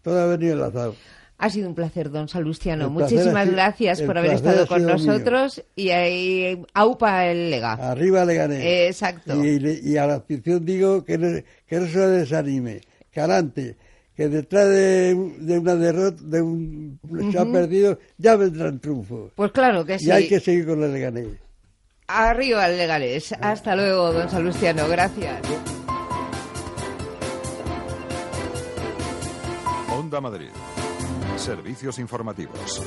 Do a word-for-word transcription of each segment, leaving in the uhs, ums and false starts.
todo ha venido enlazado. Ha sido un placer, don Salustiano. El Muchísimas placer, gracias por haber estado con nosotros. Mío. Y ahí, aupa el Lega. Arriba Leganés. Eh, exacto. Y, y a la afición digo que no, que no se desanime, que adelante, que detrás de, de una derrota, de un uh-huh. se ha perdido, ya vendrán triunfos. Pues claro que sí. Y hay que seguir con el Leganés. Arriba el Leganés. Hasta luego, don Salustiano. Gracias. Onda Madrid. Servicios informativos.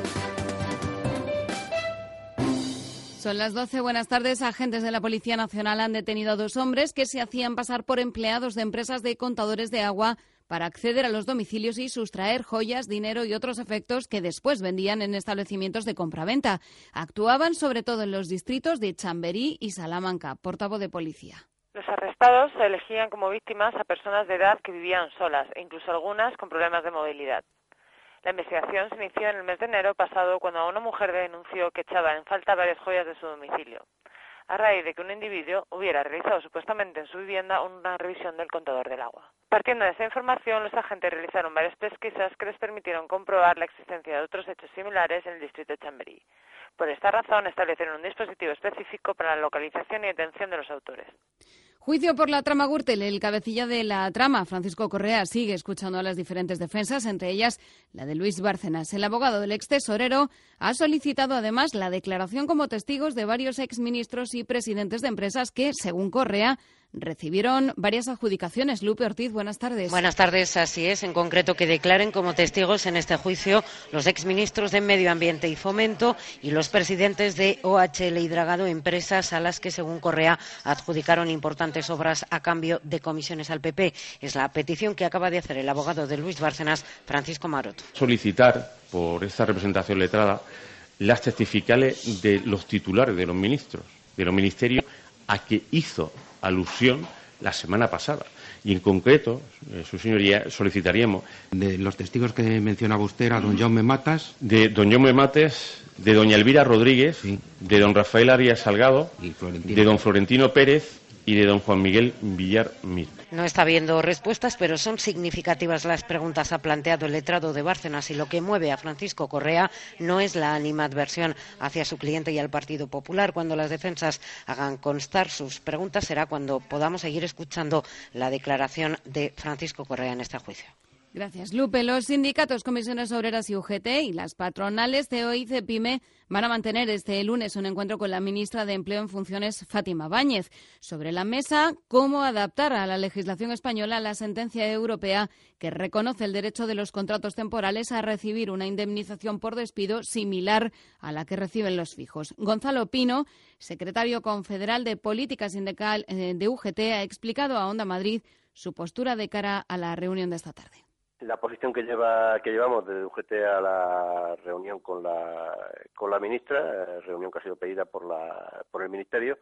Son las doce. Buenas tardes. Agentes de la Policía Nacional han detenido a dos hombres que se hacían pasar por empleados de empresas de contadores de agua para acceder a los domicilios y sustraer joyas, dinero y otros efectos que después vendían en establecimientos de compraventa. Actuaban sobre todo en los distritos de Chamberí y Salamanca. Portavoz de Policía. Los arrestados se elegían como víctimas a personas de edad que vivían solas e incluso algunas con problemas de movilidad. La investigación se inició en el mes de enero pasado cuando una mujer denunció que echaba en falta varias joyas de su domicilio, a raíz de que un individuo hubiera realizado supuestamente en su vivienda una revisión del contador del agua. Partiendo de esa información, los agentes realizaron varias pesquisas que les permitieron comprobar la existencia de otros hechos similares en el distrito de Chamberí. Por esta razón, establecieron un dispositivo específico para la localización y detención de los autores. Juicio por la trama Gürtel. El cabecilla de la trama, Francisco Correa, sigue escuchando a las diferentes defensas, entre ellas la de Luis Bárcenas. El abogado del extesorero ha solicitado además la declaración como testigos de varios exministros y presidentes de empresas que, según Correa, recibieron varias adjudicaciones. Lupe Ortiz, buenas tardes. Buenas tardes, así es. En concreto, que declaren como testigos en este juicio los exministros de Medio Ambiente y Fomento y los presidentes de O H L y Dragado, empresas a las que, según Correa, adjudicaron importantes obras a cambio de comisiones al P P. Es la petición que acaba de hacer el abogado de Luis Bárcenas, Francisco Maroto. Solicitar, por esta representación letrada, las testificales de los titulares de los ministros, de los ministerios, a que hizo alusión la semana pasada. Y en concreto, eh, su señoría, solicitaríamos de los testigos que mencionaba usted, a don Jaume Matas, de don Jaume Matas, de doña Elvira Rodríguez, sí, de don Rafael Arias Salgado, y de don Florentino Pérez y de don Juan Miguel Villar Mir. No está habiendo respuestas, pero son significativas las preguntas. Ha planteado el letrado de Bárcenas y lo que mueve a Francisco Correa no es la animadversión hacia su cliente y al Partido Popular. Cuando las defensas hagan constar sus preguntas será cuando podamos seguir escuchando la declaración de Francisco Correa en este juicio. Gracias, Lupe. Los sindicatos, comisiones obreras y U G T y las patronales C E O y CEPIME van a mantener este lunes un encuentro con la ministra de Empleo en funciones, Fátima Báñez. Sobre la mesa, cómo adaptar a la legislación española la sentencia europea que reconoce el derecho de los contratos temporales a recibir una indemnización por despido similar a la que reciben los fijos. Gonzalo Pino, secretario confederal de Política Sindical de U G T, ha explicado a Onda Madrid su postura de cara a la reunión de esta tarde. La posición que lleva que llevamos desde U G T a la reunión con la con la ministra, reunión que ha sido pedida por la por el ministerio,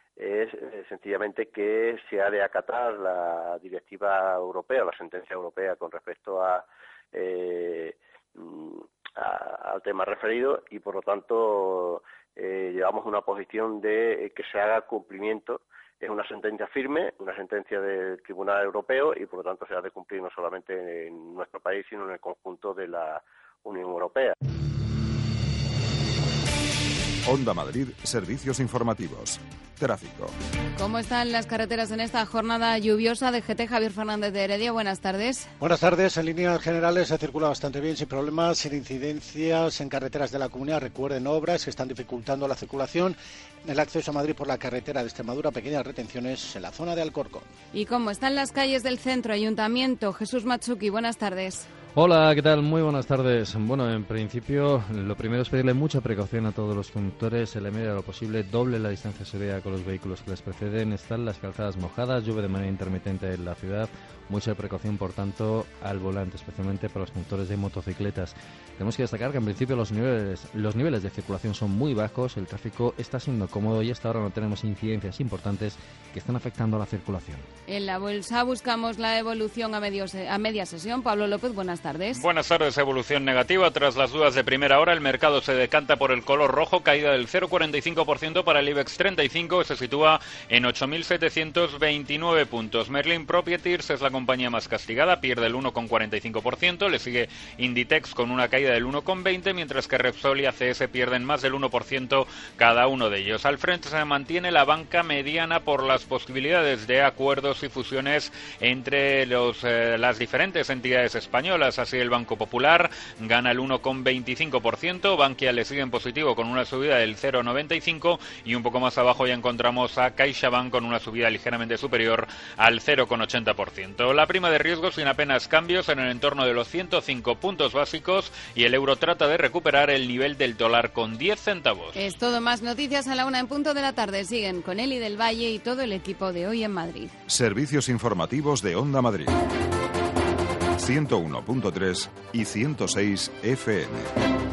es eh, sencillamente que se ha de acatar la directiva europea, la sentencia europea con respecto a, eh, a al tema referido, y por lo tanto eh, llevamos una posición de que se haga cumplimiento. Es una sentencia firme, una sentencia del Tribunal Europeo, y por lo tanto se ha de cumplir no solamente en nuestro país, sino en el conjunto de la Unión Europea. Onda Madrid, servicios informativos. Tráfico. ¿Cómo están las carreteras en esta jornada lluviosa? De G T, Javier Fernández de Heredia, buenas tardes. Buenas tardes. En líneas generales se circula bastante bien, sin problemas, sin incidencias en carreteras de la comunidad. Recuerden, obras que están dificultando la circulación. En el acceso a Madrid por la carretera de Extremadura, pequeñas retenciones en la zona de Alcorcón. ¿Y cómo están las calles del centro? Ayuntamiento, Jesús Matsuki, buenas tardes. Hola, ¿qué tal? Muy buenas tardes. Bueno, en principio, lo primero es pedirle mucha precaución a todos los conductores. En la medida de lo posible, doble la distancia de seguridad con los vehículos que les preceden. Están las calzadas mojadas, llueve de manera intermitente en la ciudad. Mucha precaución, por tanto, al volante, especialmente para los conductores de motocicletas. Tenemos que destacar que, en principio, los niveles, los niveles de circulación son muy bajos. El tráfico está siendo cómodo y hasta ahora no tenemos incidencias importantes que están afectando a la circulación. En la bolsa buscamos la evolución a, medios, a media sesión. Pablo López, buenas buenas tardes. Buenas tardes. Evolución negativa. Tras las dudas de primera hora, el mercado se decanta por el color rojo, caída del cero coma cuarenta y cinco por ciento para el IBEX treinta y cinco, que se sitúa en ocho mil setecientos veintinueve puntos. Merlin Properties es la compañía más castigada, pierde el uno coma cuarenta y cinco por ciento, le sigue Inditex con una caída del uno coma veinte por ciento, mientras que Repsol y A C S pierden más del uno por ciento cada uno de ellos. Al frente se mantiene la banca mediana por las posibilidades de acuerdos y fusiones entre los, eh, las diferentes entidades españolas. Así el Banco Popular gana el uno coma veinticinco por ciento, Bankia le sigue en positivo con una subida del cero coma noventa y cinco por ciento y un poco más abajo ya encontramos a CaixaBank con una subida ligeramente superior al cero coma ochenta por ciento. La prima de riesgo sin apenas cambios en el entorno de los ciento cinco puntos básicos y el euro trata de recuperar el nivel del dólar con diez centavos. Es todo, más noticias a la una en punto de la tarde. Siguen con Eli del Valle y todo el equipo de Hoy en Madrid. Servicios informativos de Onda Madrid. ciento uno punto tres y ciento seis F M.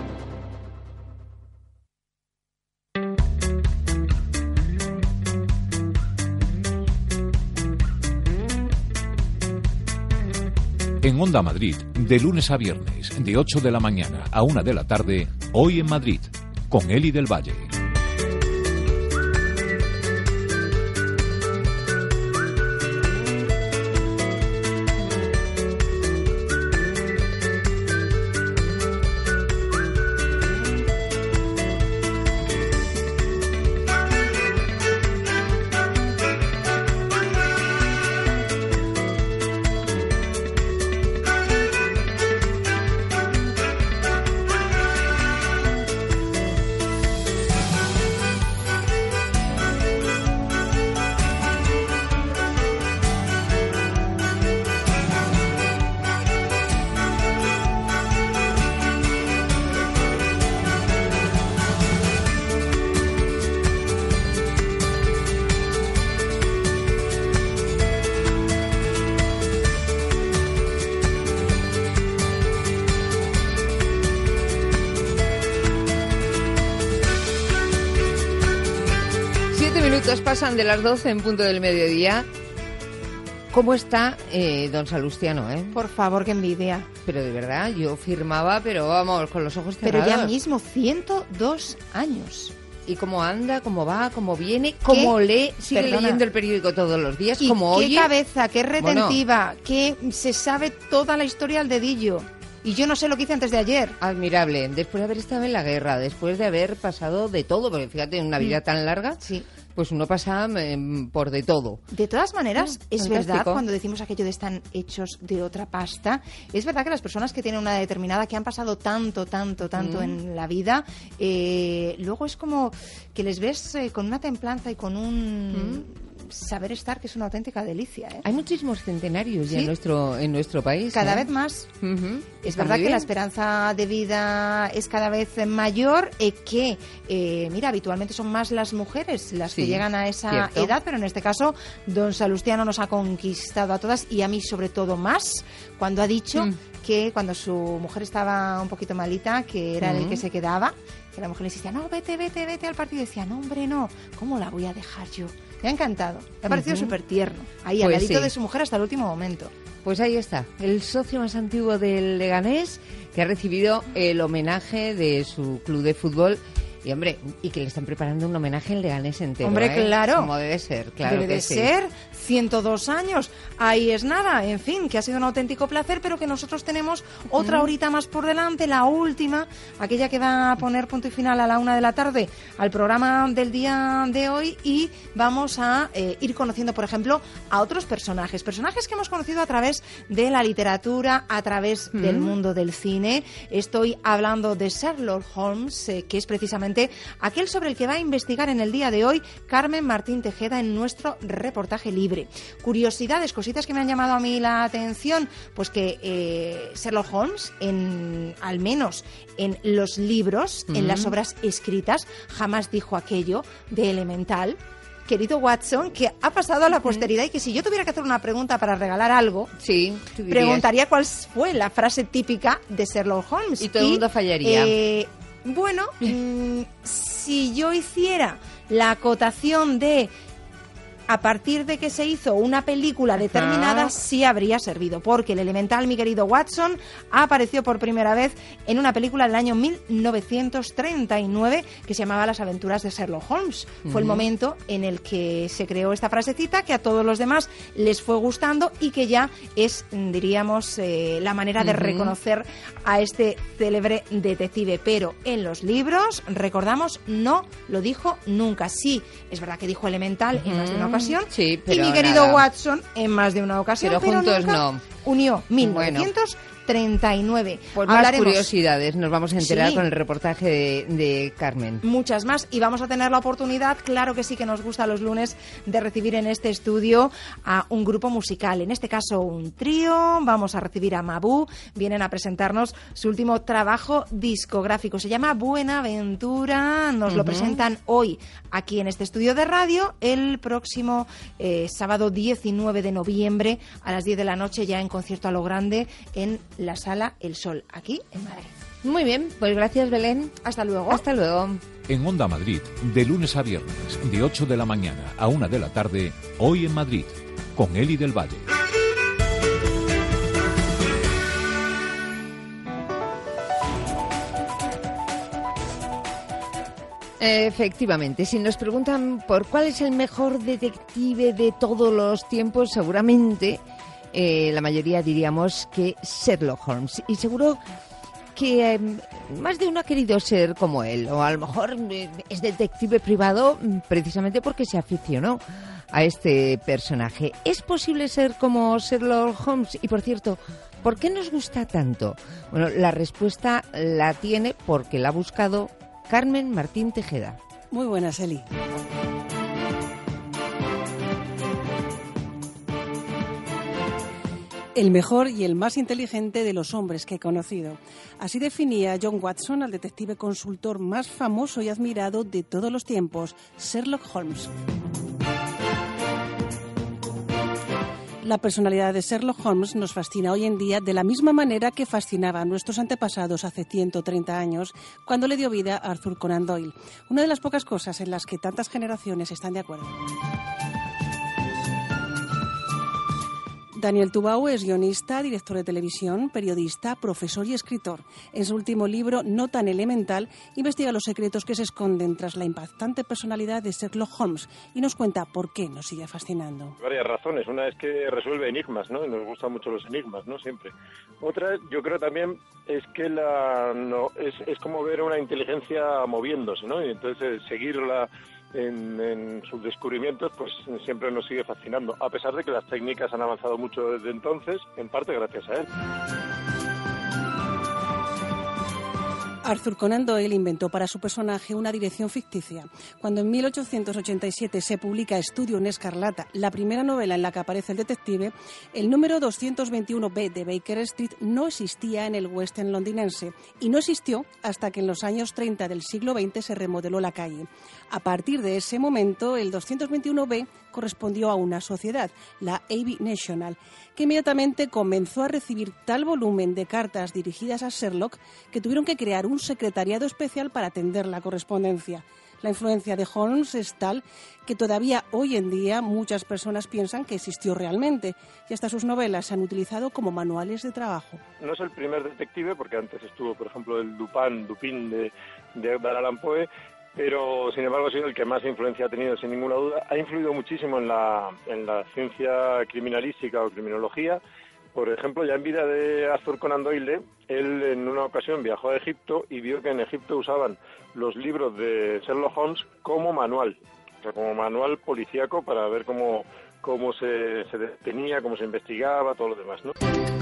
En Onda Madrid, de lunes a viernes, de ocho de la mañana a una de la tarde, Hoy en Madrid, con Eli del Valle. Pasan de las doce en punto del mediodía. ¿Cómo está eh, don Salustiano, eh? Por favor, qué envidia. Pero de verdad, yo firmaba, pero vamos, con los ojos cerrados. Pero ya mismo, ciento dos años. ¿Y cómo anda, cómo va, cómo viene, cómo lee? Sigue Perdona. leyendo el periódico todos los días, y cómo qué oye. Cabeza, qué retentiva, bueno. Que se sabe toda la historia al dedillo. Y yo no sé lo que hice antes de ayer. Admirable. Después de haber estado en la guerra, después de haber pasado de todo, porque fíjate, en una vida mm. tan larga... Sí. Pues uno pasa eh, por de todo. De todas maneras, oh, es fantástico. verdad, cuando decimos aquello de están hechos de otra pasta, es verdad que las personas que tienen una determinada, que han pasado tanto, tanto, tanto mm. en la vida, eh, luego es como que les ves eh, con una templanza y con un... Mm. saber estar, que es una auténtica delicia, ¿eh? Hay muchísimos centenarios ya ¿Sí? en nuestro en nuestro país. Cada ¿eh? vez más. Uh-huh. Es Está verdad que la esperanza de vida es cada vez mayor, eh, que, eh, mira, habitualmente son más las mujeres las sí, que llegan a esa cierto. edad, pero en este caso don Salustiano nos ha conquistado a todas y a mí sobre todo más, cuando ha dicho mm. que cuando su mujer estaba un poquito malita, que era mm. el que se quedaba, que la mujer le decía, no, vete, vete, vete al partido, y decía, no, hombre, no, ¿cómo la voy a dejar yo? Me ha encantado, me ha parecido uh-huh. súper tierno, ahí pues al ladito sí. de su mujer hasta el último momento. Pues ahí está, el socio más antiguo del Leganés, que ha recibido el homenaje de su club de fútbol. Y hombre, y que le están preparando un homenaje en Leganés entero. Hombre, ¿eh? claro. Como debe ser, claro. Debe que de sí. ser, ciento dos años. Ahí es nada, en fin, que ha sido un auténtico placer, pero que nosotros tenemos otra horita más por delante, la última, aquella que va a poner punto y final a la una de la tarde al programa del día de hoy, y vamos a eh, ir conociendo, por ejemplo, a otros personajes. Personajes que hemos conocido a través de la literatura, a través mm. del mundo del cine. Estoy hablando de Sherlock Holmes, eh, que es precisamente aquel sobre el que va a investigar en el día de hoy Carmen Martín Tejeda en nuestro reportaje libre. Curiosidades, cositas que me han llamado a mí la atención, pues que eh, Sherlock Holmes, en, al menos en los libros, mm. en las obras escritas, jamás dijo aquello de elemental. Querido Watson, que ha pasado a la posteridad y que si yo tuviera que hacer una pregunta para regalar algo, sí, preguntaría cuál fue la frase típica de Sherlock Holmes. Y todo el mundo fallaría. Eh, Bueno, mmm, si yo hiciera la acotación de a partir de que se hizo una película determinada, Ajá. sí habría servido, porque el elemental, mi querido Watson, apareció por primera vez en una película del año mil novecientos treinta y nueve que se llamaba Las aventuras de Sherlock Holmes. Uh-huh. Fue el momento en el que se creó esta frasecita que a todos los demás les fue gustando y que ya es, diríamos, eh, la manera de uh-huh. reconocer a este célebre detective. Pero en los libros, recordamos, no lo dijo nunca. Sí, es verdad que dijo elemental uh-huh. en más de una ocasión, sí, y mi querido nada. Watson en más de una ocasión, pero, pero juntos nunca no. unió mil novecientos treinta y nueve. Pues más Hablaremos. curiosidades nos vamos a enterar sí. con el reportaje de, de Carmen. Muchas más, y vamos a tener la oportunidad, claro que sí que nos gusta los lunes, de recibir en este estudio a un grupo musical, en este caso un trío. Vamos a recibir a Mabú, vienen a presentarnos su último trabajo discográfico, se llama Buenaventura, nos uh-huh. lo presentan hoy aquí en este estudio de radio, el próximo eh, sábado diecinueve de noviembre a las diez de la noche, ya en concierto a lo grande en la Sala El Sol, aquí en Madrid. Muy bien, pues gracias, Belén. Hasta luego. Hasta luego. En Onda Madrid, de lunes a viernes, de ocho de la mañana a una de la tarde, Hoy en Madrid, con Eli del Valle. Efectivamente, si nos preguntan por cuál es el mejor detective de todos los tiempos, seguramente Eh, la mayoría diríamos que Sherlock Holmes, y seguro que eh, más de uno ha querido ser como él, o a lo mejor eh, es detective privado precisamente porque se aficionó a este personaje. ¿Es posible ser como Sherlock Holmes? Y por cierto, ¿por qué nos gusta tanto? Bueno, la respuesta la tiene porque la ha buscado Carmen Martín Tejeda. Muy buenas, Eli. El mejor y el más inteligente de los hombres que he conocido. Así definía John Watson al detective consultor más famoso y admirado de todos los tiempos, Sherlock Holmes. La personalidad de Sherlock Holmes nos fascina hoy en día de la misma manera que fascinaba a nuestros antepasados hace ciento treinta años, cuando le dio vida a Arthur Conan Doyle. Una de las pocas cosas en las que tantas generaciones están de acuerdo. Daniel Tubau es guionista, director de televisión, periodista, profesor y escritor. En su último libro, No tan elemental, investiga los secretos que se esconden tras la impactante personalidad de Sherlock Holmes y nos cuenta por qué nos sigue fascinando. Varias razones. Una es que resuelve enigmas, ¿no? Y nos gustan mucho los enigmas, ¿no? Siempre. Otra, yo creo también, es que la no es, es como ver una inteligencia moviéndose, ¿no? Y entonces seguirla En, en sus descubrimientos, pues siempre nos sigue fascinando, a pesar de que las técnicas han avanzado mucho desde entonces, en parte gracias a él. Arthur Conan Doyle inventó para su personaje una dirección ficticia. Cuando en mil ochocientos ochenta y siete se publica Estudio en Escarlata, la primera novela en la que aparece el detective, el número doscientos veintiuno B de Baker Street no existía en el West End londinense, y no existió hasta que en los años treinta del siglo veinte se remodeló la calle. A partir de ese momento, el doscientos veintiuno B correspondió a una sociedad, la A B National, que inmediatamente comenzó a recibir tal volumen de cartas dirigidas a Sherlock que tuvieron que crear un secretariado especial para atender la correspondencia. La influencia de Holmes es tal que todavía hoy en día muchas personas piensan que existió realmente, y hasta sus novelas se han utilizado como manuales de trabajo. No es el primer detective, porque antes estuvo, por ejemplo, el Dupin, Dupin de, de Edgar Allan Poe, pero sin embargo ha sido el que más influencia ha tenido, sin ninguna duda. Ha influido muchísimo en la, en la ciencia criminalística o criminología. Por ejemplo, ya en vida de Arthur Conan Doyle, él en una ocasión viajó a Egipto y vio que en Egipto usaban los libros de Sherlock Holmes como manual, o sea, como manual policíaco para ver cómo, cómo se, se detenía, cómo se investigaba, todo lo demás, ¿no?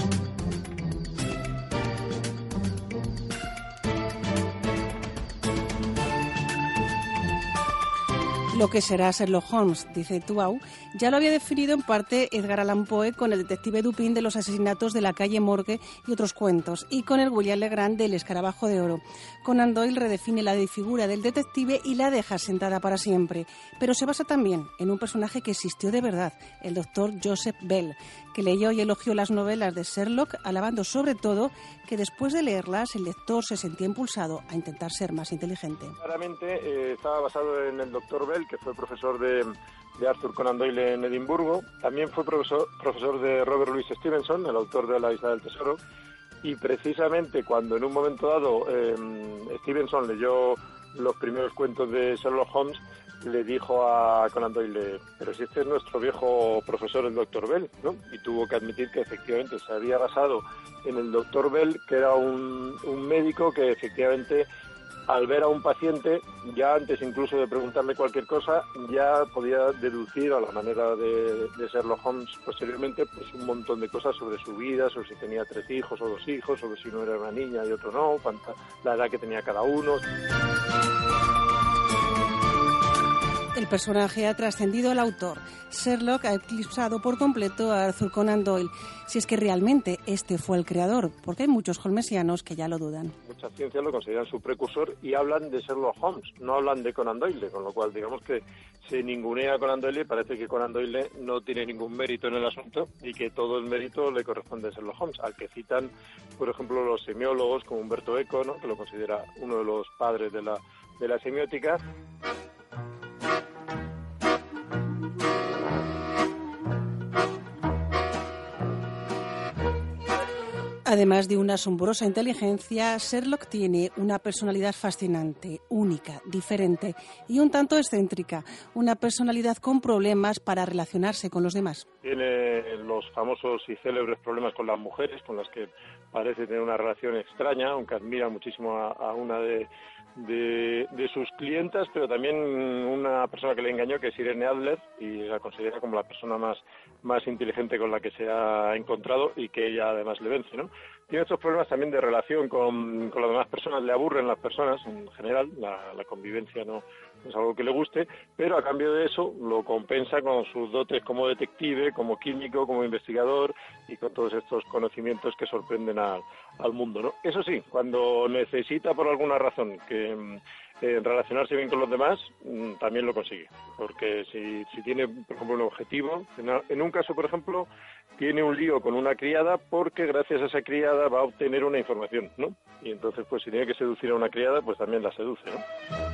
Lo que será Sherlock Holmes, dice Tubau, ya lo había definido en parte Edgar Allan Poe con el detective Dupin de los asesinatos de la calle Morgue y otros cuentos, y con el William Legrand del Escarabajo de Oro. Conan Doyle redefine la figura del detective y la deja sentada para siempre, pero se basa también en un personaje que existió de verdad, el doctor Joseph Bell, que leyó y elogió las novelas de Sherlock, alabando sobre todo que después de leerlas el lector se sentía impulsado a intentar ser más inteligente. Claramente eh, estaba basado en el doctor Bell, que fue profesor de, de Arthur Conan Doyle en Edimburgo. También fue profesor, profesor de Robert Louis Stevenson, el autor de La Isla del Tesoro. Y precisamente cuando en un momento dado eh, Stevenson leyó los primeros cuentos de Sherlock Holmes, le dijo a Conan Doyle, pero si este es nuestro viejo profesor, el doctor Bell, ¿no? Y tuvo que admitir que efectivamente se había basado en el doctor Bell, que era un, un médico que efectivamente, al ver a un paciente, ya antes incluso de preguntarle cualquier cosa, ya podía deducir a la manera de, de Sherlock Holmes posteriormente pues un montón de cosas sobre su vida, sobre si tenía tres hijos o dos hijos, sobre si uno era una niña y otro no, cuánta, la edad que tenía cada uno. El personaje ha trascendido al autor. Sherlock ha eclipsado por completo a Arthur Conan Doyle, si es que realmente este fue el creador, porque hay muchos holmesianos que ya lo dudan. Muchas ciencias lo consideran su precursor y hablan de Sherlock Holmes, no hablan de Conan Doyle, con lo cual digamos que se ningunea a Conan Doyle y parece que Conan Doyle no tiene ningún mérito en el asunto y que todo el mérito le corresponde a Sherlock Holmes, al que citan, por ejemplo, los semiólogos como Humberto Eco, ¿no?, que lo considera uno de los padres de la, de la semiótica. Además de una asombrosa inteligencia, Sherlock tiene una personalidad fascinante, única, diferente y un tanto excéntrica. Una personalidad con problemas para relacionarse con los demás. Tiene los famosos y célebres problemas con las mujeres, con las que parece tener una relación extraña, aunque admira muchísimo a, a una de, de, de sus clientas, pero también una persona que le engañó, que es Irene Adler, y la considera como la persona más, más inteligente con la que se ha encontrado y que ella además le vence, ¿no? Tiene estos problemas también de relación con, con las demás personas, le aburren las personas en general, la, la convivencia no es algo que le guste, pero a cambio de eso lo compensa con sus dotes como detective, como químico, como investigador y con todos estos conocimientos que sorprenden al, al mundo, ¿no? Eso sí, cuando necesita por alguna razón que eh, relacionarse bien con los demás, también lo consigue, porque si, si tiene, por ejemplo, un objetivo, en, en un caso, por ejemplo, tiene un lío con una criada porque gracias a esa criada va a obtener una información, ¿no? Y entonces, pues si tiene que seducir a una criada, pues también la seduce, ¿no?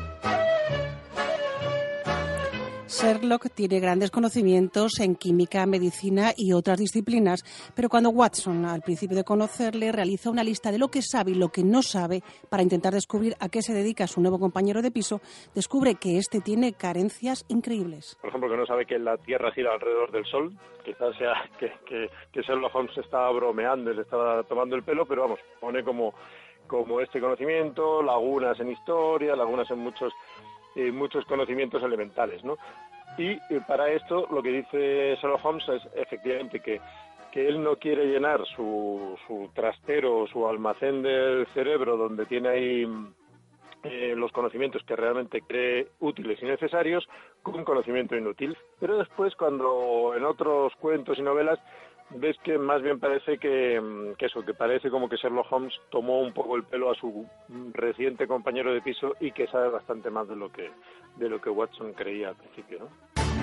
Sherlock tiene grandes conocimientos en química, medicina y otras disciplinas, pero cuando Watson, al principio de conocerle, realiza una lista de lo que sabe y lo que no sabe para intentar descubrir a qué se dedica su nuevo compañero de piso, descubre que éste tiene carencias increíbles. Por ejemplo, que no sabe que la Tierra gira alrededor del Sol, quizás sea que, que, que Sherlock Holmes estaba bromeando y le estaba tomando el pelo, pero vamos, pone como, como este conocimiento, lagunas en historia, lagunas en muchos... Eh, muchos conocimientos elementales, ¿no? Y eh, para esto lo que dice Sherlock Holmes es efectivamente que, que él no quiere llenar su, su trastero, su almacén del cerebro donde tiene ahí eh, los conocimientos que realmente cree útiles y necesarios con conocimiento inútil. Pero después, cuando en otros cuentos y novelas ves que más bien parece que, que eso, que parece como que Sherlock Holmes tomó un poco el pelo a su reciente compañero de piso y que sabe bastante más de lo que, de lo que Watson creía al principio, ¿no?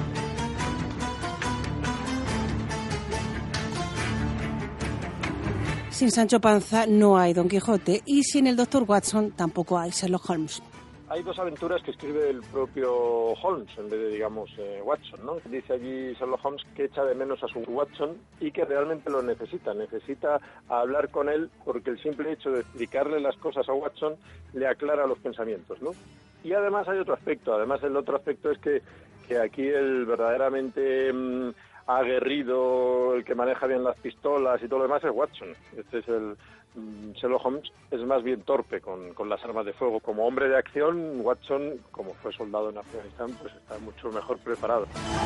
Sin Sancho Panza no hay Don Quijote y sin el doctor Watson tampoco hay Sherlock Holmes. Hay dos aventuras que escribe el propio Holmes en vez de, digamos, eh, Watson, ¿no? Dice allí Sherlock Holmes que echa de menos a su Watson y que realmente lo necesita. Necesita hablar con él porque el simple hecho de explicarle las cosas a Watson le aclara los pensamientos, ¿no? Y además hay otro aspecto. Además el otro aspecto es que, que aquí el verdaderamente mmm, aguerrido, el que maneja bien las pistolas y todo lo demás es Watson. Este es el... Sherlock Holmes es más bien torpe con, con las armas de fuego. Como hombre de acción, Watson, como fue soldado en Afganistán, pues está mucho mejor preparado.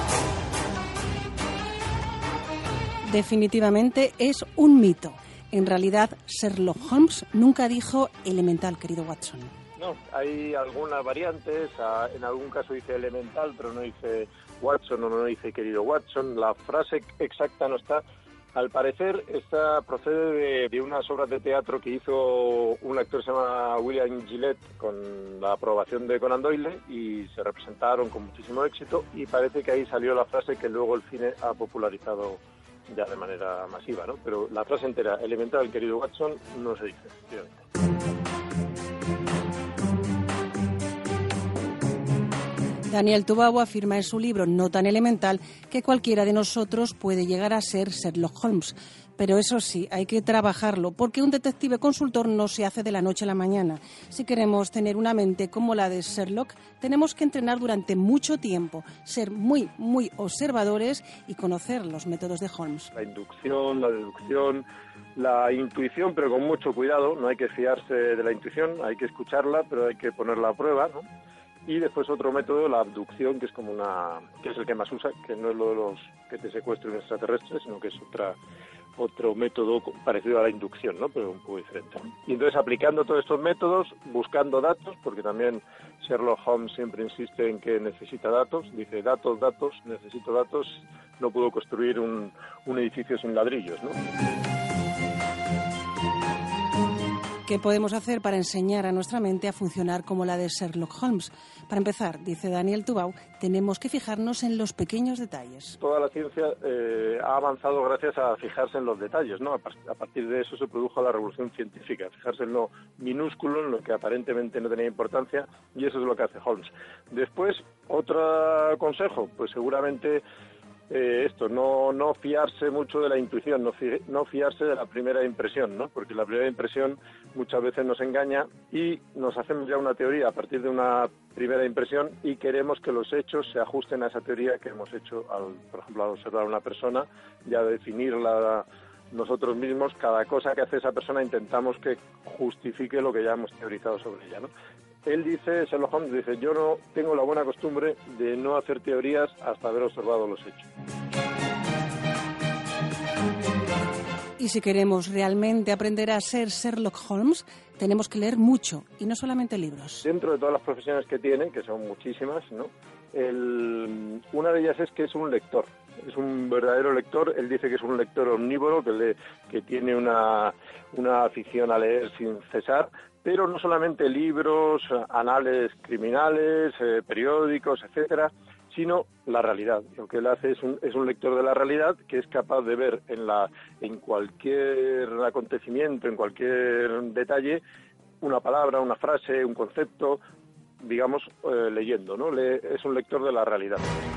Definitivamente es un mito. En realidad, Sherlock Holmes nunca dijo elemental, querido Watson. No, hay algunas variantes. En algún caso dice elemental, pero no dice Watson o no dice querido Watson. La frase exacta no está. Al parecer, esta procede de, de unas obras de teatro que hizo un actor que se llama William Gillette con la aprobación de Conan Doyle y se representaron con muchísimo éxito y parece que ahí salió la frase que luego el cine ha popularizado ya de manera masiva, ¿no? Pero la frase entera, elemental, querido Watson, no se dice, efectivamente. Daniel Tubau afirma en su libro No tan elemental que cualquiera de nosotros puede llegar a ser Sherlock Holmes. Pero eso sí, hay que trabajarlo, porque un detective consultor no se hace de la noche a la mañana. Si queremos tener una mente como la de Sherlock, tenemos que entrenar durante mucho tiempo, ser muy, muy observadores y conocer los métodos de Holmes. La inducción, la deducción, la intuición, pero con mucho cuidado. No hay que fiarse de la intuición, hay que escucharla, pero hay que ponerla a prueba, ¿no? Y después otro método, la abducción, que es como una, que es el que más usa, que no es lo de los que te secuestren extraterrestres, sino que es otra otro método parecido a la inducción, ¿no? Pero un poco diferente. Y entonces aplicando todos estos métodos, buscando datos, porque también Sherlock Holmes siempre insiste en que necesita datos, dice datos, datos, necesito datos, no puedo construir un, un edificio sin ladrillos, ¿no? ¿Qué podemos hacer para enseñar a nuestra mente a funcionar como la de Sherlock Holmes? Para empezar, dice Daniel Tubau, tenemos que fijarnos en los pequeños detalles. Toda la ciencia eh, ha avanzado gracias a fijarse en los detalles, ¿no? A partir de eso se produjo la revolución científica, fijarse en lo minúsculo, en lo que aparentemente no tenía importancia, y eso es lo que hace Holmes. Después, otro consejo, pues seguramente Eh, esto, no, no fiarse mucho de la intuición, no, fi, no fiarse de la primera impresión, ¿no? Porque la primera impresión muchas veces nos engaña y nos hacemos ya una teoría a partir de una primera impresión y queremos que los hechos se ajusten a esa teoría que hemos hecho, al, por ejemplo, al observar a una persona, ya definirla nosotros mismos, cada cosa que hace esa persona intentamos que justifique lo que ya hemos teorizado sobre ella, ¿no? Él dice, Sherlock Holmes dice, yo no tengo la buena costumbre de no hacer teorías hasta haber observado los hechos. Y si queremos realmente aprender a ser Sherlock Holmes, tenemos que leer mucho, y no solamente libros. Dentro de todas las profesiones que tiene, que son muchísimas, ¿no? El, una de ellas es que es un lector, es un verdadero lector. Él dice que es un lector omnívoro, que, le, que tiene una, una afición a leer sin cesar, pero no solamente libros, anales criminales, eh, periódicos, etcétera, sino la realidad. Lo que él hace es un, es un lector de la realidad que es capaz de ver en, la, en cualquier acontecimiento, en cualquier detalle, una palabra, una frase, un concepto, digamos, eh, leyendo, ¿no? Le, es un lector de la realidad.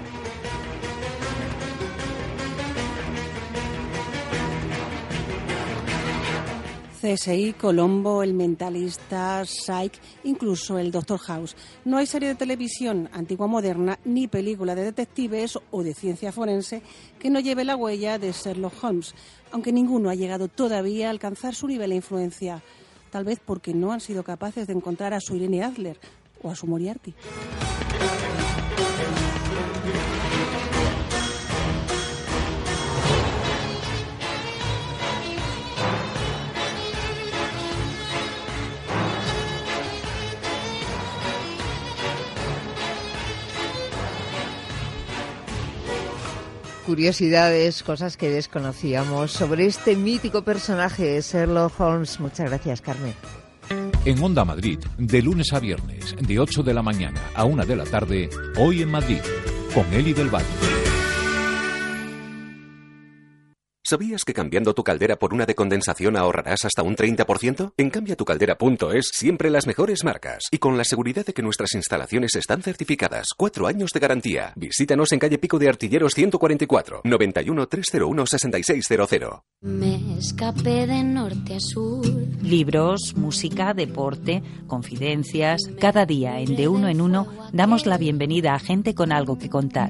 C S I, Colombo, El Mentalista, Psych, incluso el Doctor House. No hay serie de televisión antigua moderna ni película de detectives o de ciencia forense que no lleve la huella de Sherlock Holmes, aunque ninguno ha llegado todavía a alcanzar su nivel de influencia, tal vez porque no han sido capaces de encontrar a su Irene Adler o a su Moriarty. Curiosidades, cosas que desconocíamos sobre este mítico personaje, Sherlock Holmes. Muchas gracias, Carmen. En Onda Madrid, de lunes a viernes, de ocho de la mañana a una de la tarde, Hoy en Madrid, con Eli del Valle. ¿Sabías que cambiando tu caldera por una de condensación ahorrarás hasta un treinta por ciento? En cambia tu caldera punto es siempre las mejores marcas y con la seguridad de que nuestras instalaciones están certificadas. Cuatro años de garantía. Visítanos en calle Pico de Artilleros ciento cuarenta y cuatro, noventa y uno, trescientos uno, sesenta y seis cero cero. Me escapé de norte a sur. Libros, música, deporte, confidencias. Cada día en De Uno en Uno damos la bienvenida a gente con algo que contar.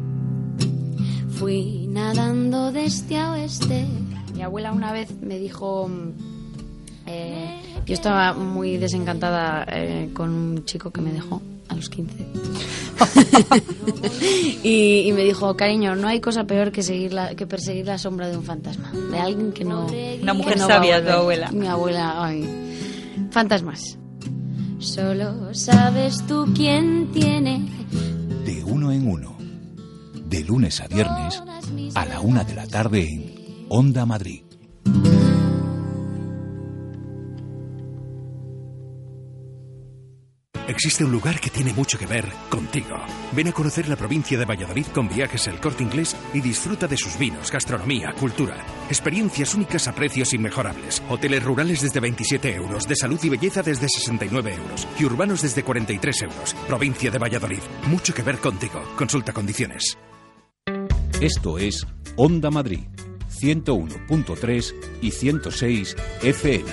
Fui nadando de este a oeste. Mi abuela una vez me dijo... Eh, yo estaba muy desencantada eh, con un chico que me dejó a los quince. y, y me dijo, cariño, no hay cosa peor que seguir la, que perseguir la sombra de un fantasma. De alguien que no... Una mujer que no sabia, tu abuela. Mi abuela, ay. Fantasmas. Solo sabes tú quién tiene. De Uno en Uno. De lunes a viernes, a la una de la tarde en Onda Madrid. existe un lugar que tiene mucho que ver contigo. Ven a conocer la provincia de Valladolid con Viajes El Corte Inglés y disfruta de sus vinos, gastronomía, cultura. Experiencias únicas a precios inmejorables. Hoteles rurales desde veintisiete euros, de salud y belleza desde sesenta y nueve euros y urbanos desde cuarenta y tres euros. Provincia de Valladolid, mucho que ver contigo. Consulta condiciones. Esto es Onda Madrid, ciento uno punto tres y ciento seis F M.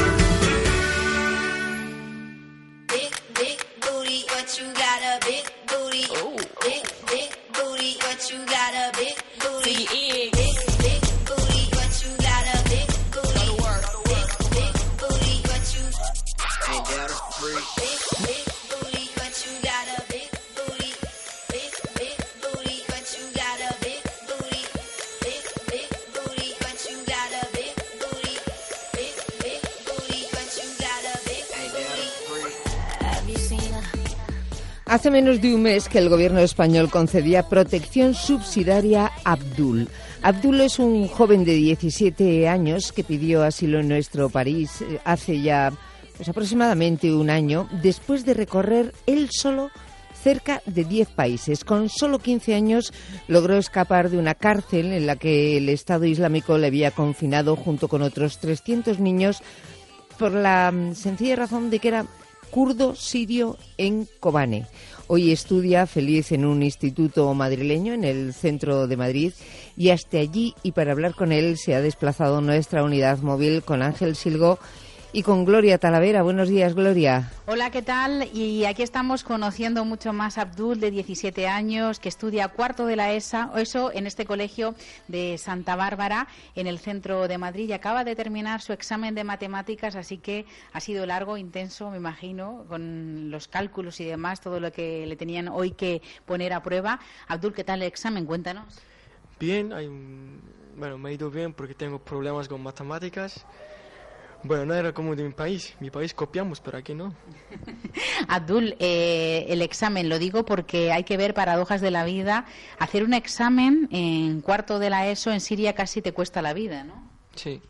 Hace menos de un mes que el gobierno español concedía protección subsidiaria a Abdul. Abdul es un joven de diecisiete años que pidió asilo en nuestro país hace ya pues, aproximadamente un año, después de recorrer él solo cerca de diez países. Con solo quince años logró escapar de una cárcel en la que el Estado Islámico le había confinado junto con otros trescientos niños por la sencilla razón de que era kurdo sirio en Kobane. Hoy estudia feliz en un instituto madrileño en el centro de Madrid y hasta allí, y para hablar con él, se ha desplazado nuestra unidad móvil con Ángel Silgo y con Gloria Talavera. Buenos días, Gloria. Hola, ¿qué tal? Y aquí estamos conociendo mucho más a Abdul, de diecisiete años, que estudia cuarto de la ESA, eso en este colegio de Santa Bárbara, en el centro de Madrid, y acaba de terminar su examen de matemáticas, así que ha sido largo, intenso, me imagino, con los cálculos y demás, todo lo que le tenían hoy que poner a prueba. Abdul, ¿qué tal el examen? Cuéntanos. Bien, hay, bueno, me ha ido bien porque tengo problemas con matemáticas. Bueno, no era como de mi país. Mi país copiamos, pero aquí no. Abdul, eh, el examen, lo digo porque hay que ver paradojas de la vida. Hacer un examen en cuarto de la ESO en Siria casi te cuesta la vida, ¿no? Sí.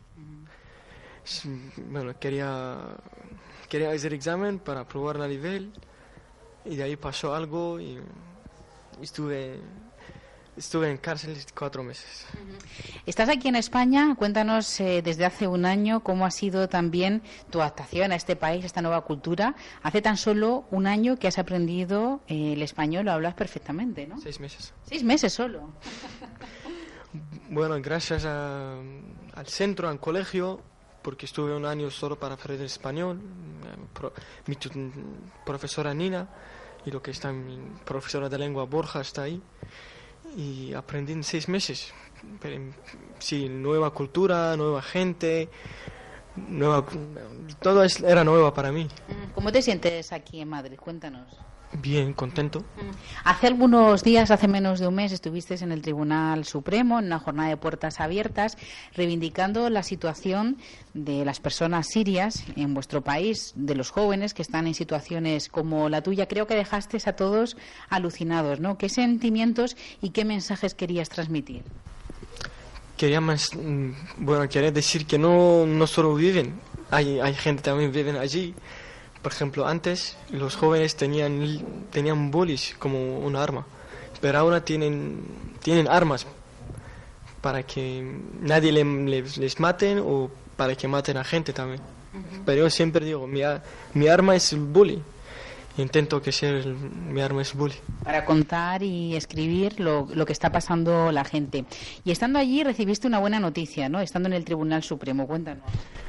Bueno, quería, quería hacer examen para probar el nivel y de ahí pasó algo y estuve... Estuve en cárcel cuatro meses. Estás aquí en España. Cuéntanos eh, desde hace un año cómo ha sido también tu adaptación a este país, a esta nueva cultura. Hace tan solo un año que has aprendido eh, el español, lo hablas perfectamente, ¿no? Seis meses. Seis meses solo. Bueno, gracias a, al centro, al colegio, porque estuve un año solo para aprender español. Pro, mi tu, profesora Nina y lo que está mi profesora de lengua Borja está ahí. Y aprendí en seis meses. Pero, sí, nueva cultura, nueva gente, nueva, todo es, era nuevo para mí. ¿Cómo te sientes aquí en Madrid? Cuéntanos. Bien, contento. Hace algunos días, hace menos de un mes, estuviste en el Tribunal Supremo en una jornada de puertas abiertas reivindicando la situación de las personas sirias en vuestro país, de los jóvenes que están en situaciones como la tuya. Creo que dejaste a todos alucinados, ¿no? ¿Qué sentimientos y qué mensajes querías transmitir? Quería más, bueno, quería decir que no, no solo viven, hay, hay gente también viven allí. Por ejemplo, antes los jóvenes tenían tenían bolis como un arma, pero ahora tienen tienen armas para que nadie le, les, les maten o para que maten a gente también. Uh-huh. Pero yo siempre digo, mi, mi arma es el bully. Intento que sea el, mi arma es bully. Para contar y escribir lo, lo que está pasando la gente. Y estando allí recibiste una buena noticia, ¿no? Estando en el Tribunal Supremo, cuéntanos.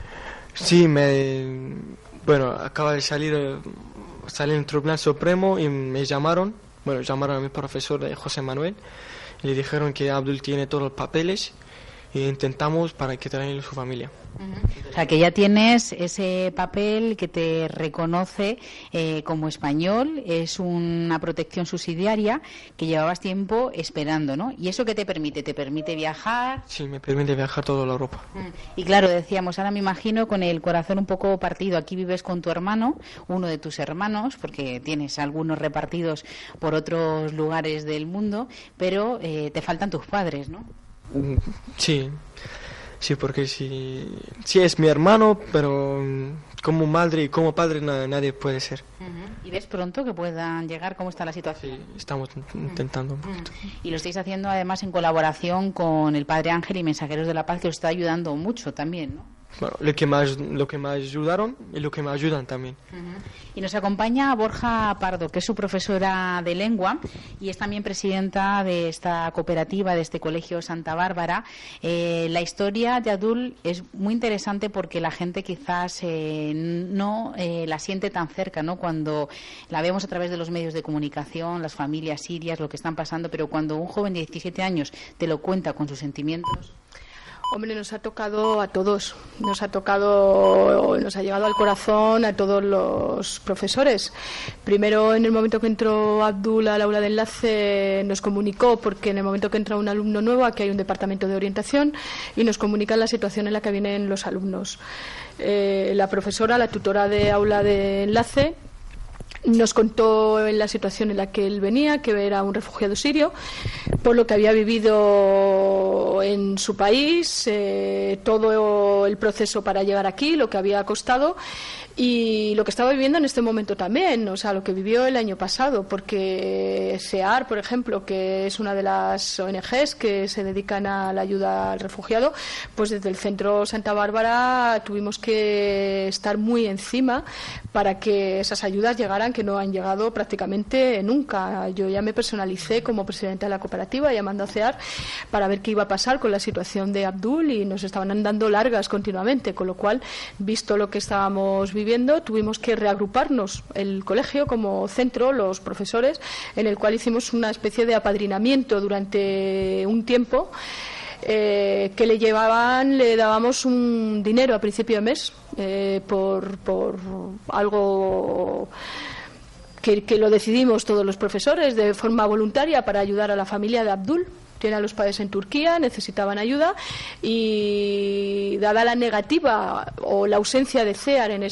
Sí, me... Bueno, acaba de salir, salir en el Tribunal Supremo y me llamaron, bueno, llamaron a mi profesor José Manuel y le dijeron que Abdul tiene todos los papeles e intentamos para que traigan su familia. Uh-huh. O sea, que ya tienes ese papel que te reconoce eh, como español, es una protección subsidiaria que llevabas tiempo esperando, ¿no? ¿Y eso qué te permite? ¿Te permite viajar? Sí, me permite viajar toda la Europa. Uh-huh. Y claro, decíamos, ahora me imagino con el corazón un poco partido. Aquí vives con tu hermano, uno de tus hermanos, porque tienes algunos repartidos por otros lugares del mundo, pero eh, te faltan tus padres, ¿no? Sí, sí, porque sí, sí es mi hermano, pero como madre y como padre na, nadie puede ser. Uh-huh. ¿Y ves pronto que puedan llegar? ¿Cómo está la situación? Sí, estamos intentando un poquito. Uh-huh. Y lo estáis haciendo además en colaboración con el Padre Ángel y Mensajeros de la Paz, que os está ayudando mucho también, ¿no? Bueno, lo que más lo que me ayudaron y lo que me ayudan también. Uh-huh. Y nos acompaña Borja Pardo, que es su profesora de lengua y es también presidenta de esta cooperativa, de este colegio Santa Bárbara. Eh, la historia de Abdul es muy interesante porque la gente quizás eh, no eh, la siente tan cerca, ¿no? Cuando la vemos a través de los medios de comunicación, las familias sirias, lo que están pasando, pero cuando un joven de diecisiete años te lo cuenta con sus sentimientos. Hombre, nos ha tocado a todos, nos ha tocado, nos ha llegado al corazón a todos los profesores. Primero, en el momento que entró Abdul al aula de enlace, nos comunicó, porque en el momento que entra un alumno nuevo, aquí hay un departamento de orientación, y nos comunican la situación en la que vienen los alumnos. Eh, la profesora, la tutora de aula de enlace, nos contó en la situación en la que él venía, que era un refugiado sirio, por lo que había vivido en su país, eh, todo el proceso para llegar aquí, lo que había costado y lo que estaba viviendo en este momento también, o sea, lo que vivió el año pasado, porque SEAR, por ejemplo, que es una de las O N Ges que se dedican a la ayuda al refugiado, pues desde el Centro Santa Bárbara tuvimos que estar muy encima para que esas ayudas llegaran, que no han llegado prácticamente nunca. Yo ya me personalicé como presidenta de la cooperativa llamando a CEAR para ver qué iba a pasar con la situación de Abdul y nos estaban dando largas continuamente, con lo cual, visto lo que estábamos viviendo, tuvimos que reagruparnos el colegio como centro, los profesores, en el cual hicimos una especie de apadrinamiento durante un tiempo. Eh, que le llevaban, le dábamos un dinero a principio de mes eh, por, por algo que, que lo decidimos todos los profesores de forma voluntaria para ayudar a la familia de Abdul. Tiene a los padres en Turquía, necesitaban ayuda y dada la negativa o la ausencia de CEAR en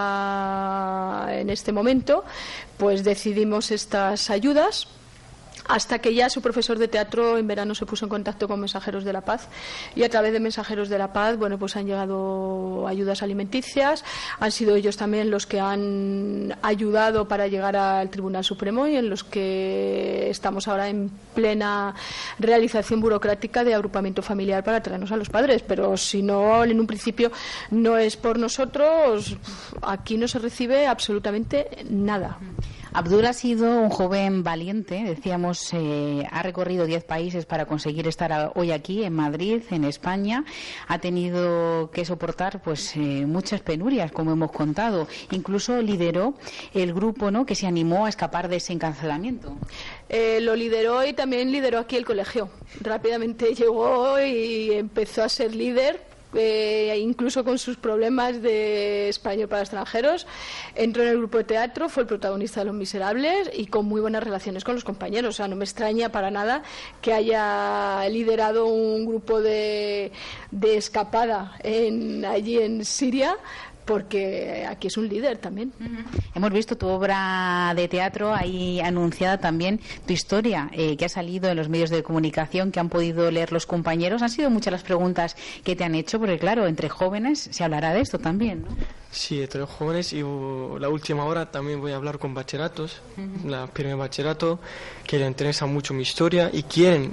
esta en este momento, pues decidimos estas ayudas. Hasta que ya su profesor de teatro en verano se puso en contacto con Mensajeros de la Paz y a través de Mensajeros de la Paz, bueno, pues han llegado ayudas alimenticias, han sido ellos también los que han ayudado para llegar al Tribunal Supremo y en los que estamos ahora en plena realización burocrática de agrupamiento familiar para traernos a los padres, pero si no, en un principio no es por nosotros, aquí no se recibe absolutamente nada. Abdul ha sido un joven valiente, decíamos, eh, ha recorrido diez países para conseguir estar a, hoy aquí en Madrid, en España. Ha tenido que soportar pues eh, muchas penurias, como hemos contado. Incluso lideró el grupo, ¿no?, que se animó a escapar de ese encarcelamiento. Eh, lo lideró y también lideró aquí el colegio. Rápidamente llegó y empezó a ser líder. Eh, incluso con sus problemas de español para extranjeros, entró en el grupo de teatro, fue el protagonista de Los Miserables y con muy buenas relaciones con los compañeros. O sea, no me extraña para nada que haya liderado un grupo de, de escapada en, allí en Siria, porque aquí es un líder también. Uh-huh. Hemos visto tu obra de teatro ahí anunciada también, tu historia, eh, que ha salido en los medios de comunicación, que han podido leer los compañeros. Han sido muchas las preguntas que te han hecho, porque claro, entre jóvenes se hablará de esto también, ¿no? Sí, entre jóvenes y uh, la última hora también voy a hablar con bachilleratos, uh-huh. La primer bachillerato, que le interesa mucho mi historia y quieren...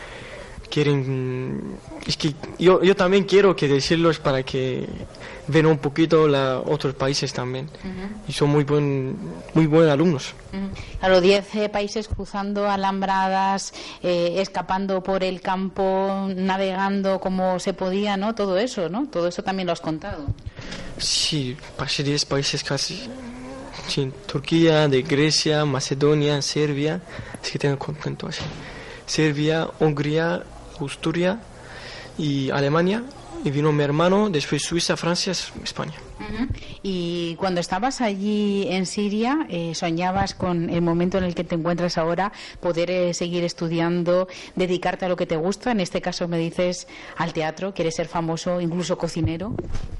quieren es que yo, yo también quiero que decirlos para que ven un poquito la, otros países también. Uh-huh. Y son muy buen muy buenos alumnos. Uh-huh. A los diez eh, países cruzando alambradas, eh, escapando por el campo, navegando como se podía, ¿no? Todo eso, ¿no? Todo eso también lo has contado. Sí, pasé diez países casi. Sí, Turquía, de Grecia, Macedonia, Serbia, es que tengo contento así. Serbia, Hungría, Asturias y Alemania, y vino mi hermano, después Suiza, Francia, España. Uh-huh. Y cuando estabas allí en Siria, eh, soñabas con el momento en el que te encuentras ahora, poder eh, seguir estudiando, dedicarte a lo que te gusta. En este caso me dices al teatro, quieres ser famoso, incluso cocinero.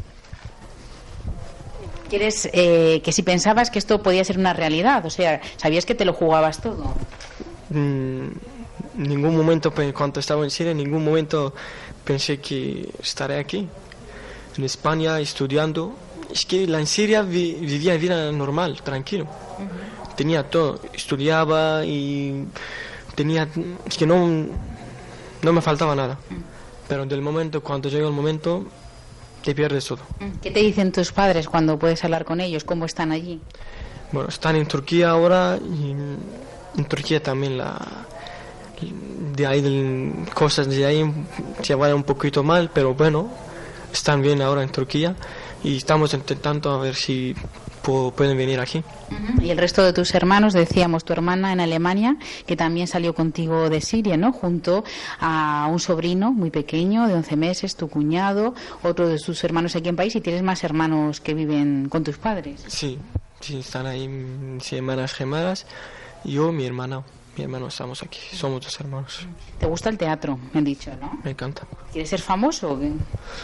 ¿Quieres eh, que si pensabas que esto podía ser una realidad? O sea, ¿sabías que te lo jugabas todo? Mm. En ningún momento, cuando estaba en Siria, en ningún momento pensé que estaré aquí, en España, estudiando es que la en Siria vi, vivía vida normal, tranquilo. Uh-huh. Tenía todo, estudiaba y tenía, es que no, no me faltaba nada. Uh-huh. Pero del momento, cuando llega el momento, te pierdes todo. ¿Qué te dicen tus padres cuando puedes hablar con ellos? ¿Cómo están allí? Bueno, están en Turquía ahora y en Turquía también la de ahí de, cosas de ahí se van un poquito mal, pero bueno, están bien ahora en Turquía y estamos intentando a ver si pu- pueden venir aquí. Uh-huh. Y el resto de tus hermanos, decíamos, tu hermana en Alemania, que también salió contigo de Siria, ¿no? Junto a un sobrino muy pequeño, de once meses, tu cuñado, otro de tus hermanos aquí en país, y tienes más hermanos que viven con tus padres. Sí, sí, están ahí mis hermanas gemelas, yo, mi hermana. Mi hermano, estamos aquí, somos dos hermanos. ¿Te gusta el teatro? Me han dicho, ¿no? Me encanta. ¿Quieres ser famoso o qué?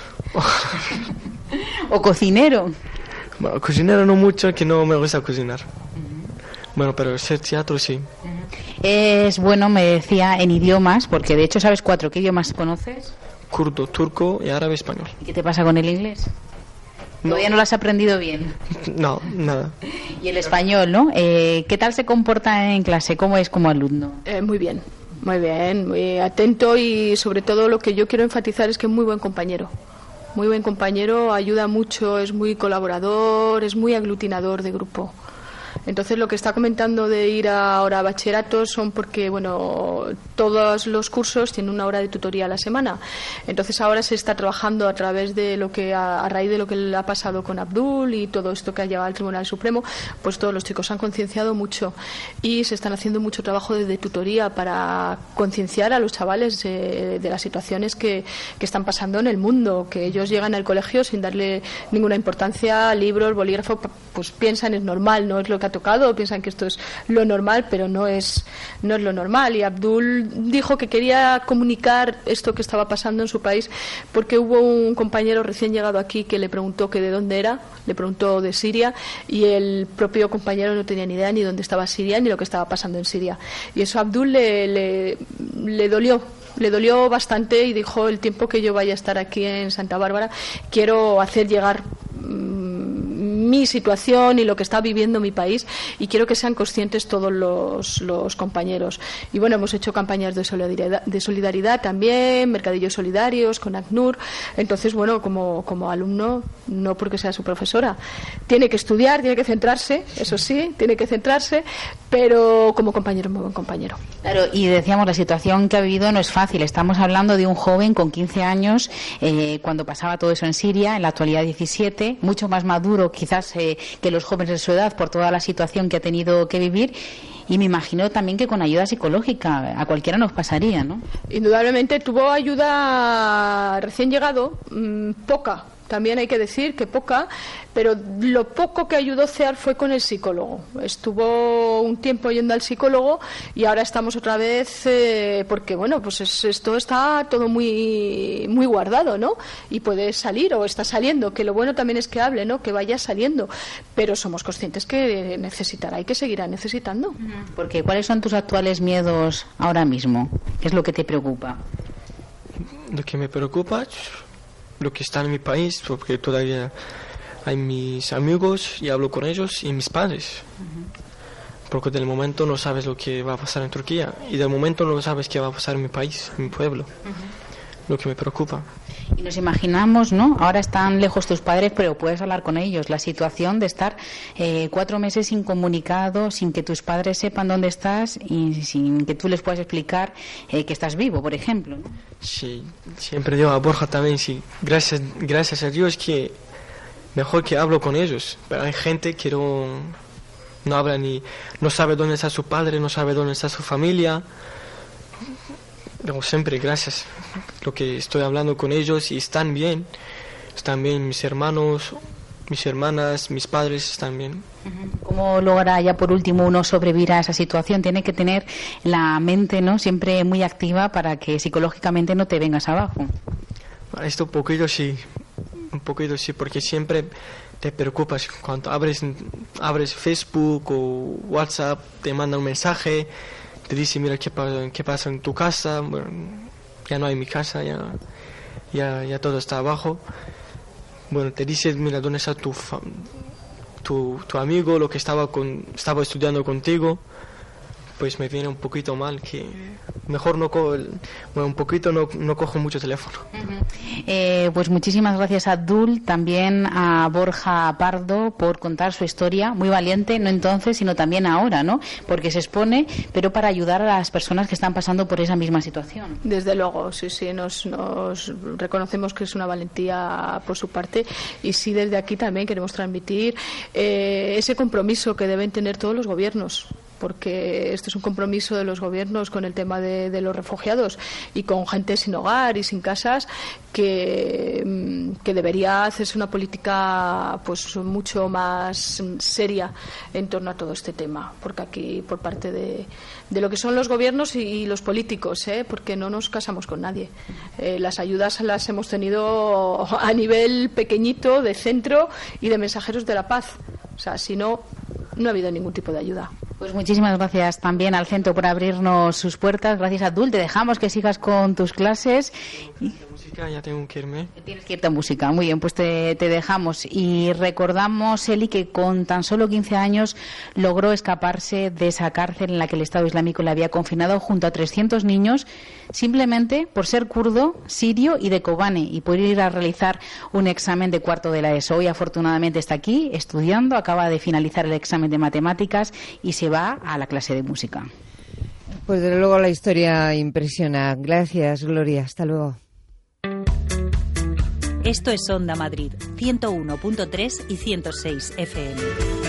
¿O cocinero? Bueno, cocinero no mucho, que no me gusta cocinar. Uh-huh. Bueno, pero ser teatro sí. Uh-huh. Es bueno, me decía, en idiomas, porque de hecho sabes cuatro. ¿Qué idiomas conoces? Kurdo, turco y árabe español. ¿Y qué te pasa con el inglés? ¿Todavía no lo has aprendido bien? No, nada. Y el español, ¿no? Eh, ¿Qué tal se comporta en clase? ¿Cómo es como alumno? Eh, muy bien, muy bien, muy atento y sobre todo lo que yo quiero enfatizar es que es muy buen compañero. Muy buen compañero, ayuda mucho, es muy colaborador, es muy aglutinador de grupo. Entonces lo que está comentando de ir ahora a bachillerato son porque, bueno, todos los cursos tienen una hora de tutoría a la semana. Entonces ahora se está trabajando a través de lo que, a, a raíz de lo que le ha pasado con Abdul y todo esto que ha llevado al Tribunal Supremo, pues todos los chicos han concienciado mucho y se están haciendo mucho trabajo desde tutoría para concienciar a los chavales de, de las situaciones que, que están pasando en el mundo, que ellos llegan al colegio sin darle ninguna importancia, libros, bolígrafo, pues piensan es normal, no es lo que ha tocado, piensan que esto es lo normal, pero no es no es lo normal. Y Abdul dijo que quería comunicar esto que estaba pasando en su país porque hubo un compañero recién llegado aquí que le preguntó que de dónde era, le preguntó de Siria y el propio compañero no tenía ni idea ni dónde estaba Siria ni lo que estaba pasando en Siria. Y eso a Abdul le, le, le dolió. Le dolió bastante y dijo, el tiempo que yo vaya a estar aquí en Santa Bárbara quiero hacer llegar mi situación y lo que está viviendo mi país y quiero que sean conscientes todos los, los compañeros. Y bueno, hemos hecho campañas de solidaridad, de solidaridad también, mercadillos solidarios con ACNUR. Entonces, bueno, como, como alumno, no porque sea su profesora, tiene que estudiar, tiene que centrarse, eso sí, tiene que centrarse, pero como compañero, muy buen compañero. Claro, y decíamos, la situación que ha vivido no es fácil. Estamos hablando de un joven con quince años, eh, cuando pasaba todo eso en Siria, en la actualidad diecisiete, mucho más maduro quizás eh, que los jóvenes de su edad por toda la situación que ha tenido que vivir. Y me imagino también que con ayuda psicológica a cualquiera nos pasaría, ¿no? Indudablemente tuvo ayuda recién llegado, mmm, poca. También hay que decir que poca, pero lo poco que ayudó CEAR fue con el psicólogo. Estuvo un tiempo yendo al psicólogo y ahora estamos otra vez, eh, porque bueno, pues es, esto está todo muy muy guardado, ¿no? Y puede salir o está saliendo, que lo bueno también es que hable, ¿no? Que vaya saliendo, pero somos conscientes que necesitará y que seguirá necesitando. Porque ¿cuáles son tus actuales miedos ahora mismo? ¿Qué es lo que te preocupa? Lo que me preocupa, lo que está en mi país, porque todavía hay mis amigos y hablo con ellos y mis padres. Uh-huh. Porque del momento no sabes lo que va a pasar en Turquía y del momento no sabes qué va a pasar en mi país, en mi pueblo. Uh-huh. Lo que me preocupa. Y nos imaginamos, ¿no? Ahora están lejos tus padres, pero puedes hablar con ellos. La situación de estar eh, cuatro meses incomunicado, sin que tus padres sepan dónde estás y sin que tú les puedas explicar eh, que estás vivo, por ejemplo, ¿no? Sí, siempre digo a Borja también, sí, gracias, gracias a Dios que mejor que hablo con ellos, pero hay gente que no, no habla ni, no sabe dónde está su padre, no sabe dónde está su familia. Digo siempre gracias, lo que estoy hablando con ellos y están bien, están bien mis hermanos, mis hermanas, mis padres están bien. ¿Cómo logra ya por último uno sobrevivir a esa situación? Tiene que tener la mente, ¿no?, siempre muy activa para que psicológicamente no te vengas abajo. Esto un poquito sí, un poquito sí, porque siempre te preocupas cuando abres, abres Facebook o WhatsApp, te manda un mensaje, te dice mira qué pasa, qué pasa en tu casa, bueno, ya no hay mi casa, ya, ya, ya todo está abajo. bueno, te dice, mira, ¿dónde está tu, fa- tu, tu amigo, lo que estaba, con, estaba estudiando contigo? Pues me viene un poquito mal, que mejor no cojo, el, bueno, un poquito no, no cojo mucho teléfono. Uh-huh. eh, pues muchísimas gracias a Abdul, también a Borja Pardo por contar su historia, muy valiente, no entonces, sino también ahora, ¿no? Porque se expone, pero para ayudar a las personas que están pasando por esa misma situación. Desde luego, sí, sí, nos, nos reconocemos que es una valentía por su parte y sí, desde aquí también queremos transmitir eh, ese compromiso que deben tener todos los gobiernos, porque esto es un compromiso de los gobiernos con el tema de, de los refugiados y con gente sin hogar y sin casas, que, que debería hacerse una política pues mucho más seria en torno a todo este tema, porque aquí por parte de, de lo que son los gobiernos y, y los políticos, ¿eh? Porque no nos casamos con nadie. Eh, las ayudas las hemos tenido a nivel pequeñito de centro y de mensajeros de la paz. O sea, si no, no ha habido ningún tipo de ayuda. Pues muchísimas gracias también al centro por abrirnos sus puertas. Gracias, Abdul. Te dejamos que sigas con tus clases. Y... música, ya tengo que irme. Tienes que irte a música. Muy bien, pues te, te dejamos. Y recordamos, Eli, que con tan solo quince años logró escaparse de esa cárcel en la que el Estado Islámico le había confinado junto a trescientos niños, simplemente por ser kurdo, sirio y de Kobane, y por ir a realizar un examen de cuarto de la ESO. Hoy, afortunadamente, está aquí estudiando, acaba de finalizar el examen de matemáticas y se va a la clase de música. Pues desde luego la historia impresiona. Gracias, Gloria. Hasta luego. Esto es Onda Madrid, ciento uno punto tres y ciento seis F M.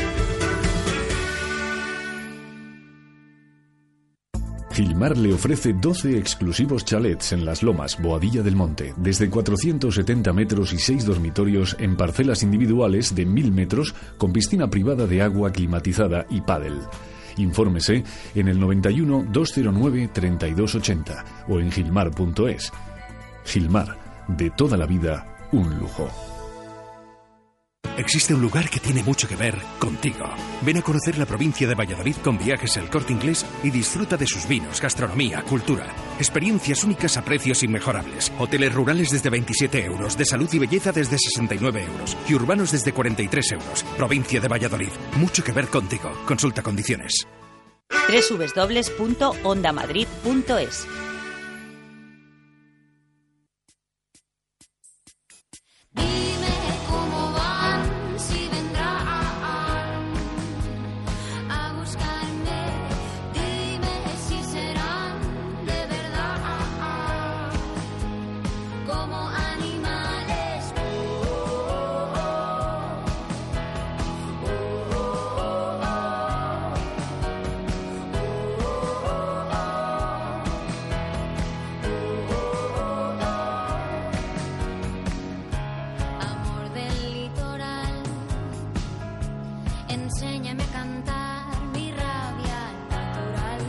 Gilmar le ofrece doce exclusivos chalets en Las Lomas, Boadilla del Monte, desde cuatrocientos setenta metros y seis dormitorios en parcelas individuales de mil metros con piscina privada de agua climatizada y pádel. Infórmese en el noventa y uno, doscientos nueve, treinta y dos ochenta o en gilmar punto es. Gilmar, de toda la vida, un lujo. Existe un lugar que tiene mucho que ver contigo. Ven a conocer la provincia de Valladolid con Viajes El Corte Inglés y disfruta de sus vinos, gastronomía, cultura. Experiencias únicas a precios inmejorables. Hoteles rurales desde veintisiete euros, de salud y belleza desde sesenta y nueve euros y urbanos desde cuarenta y tres euros. Provincia de Valladolid. Mucho que ver contigo. Consulta condiciones. doble u doble u doble u punto onda madrid punto es. Enséñame a cantar mi rabia natural.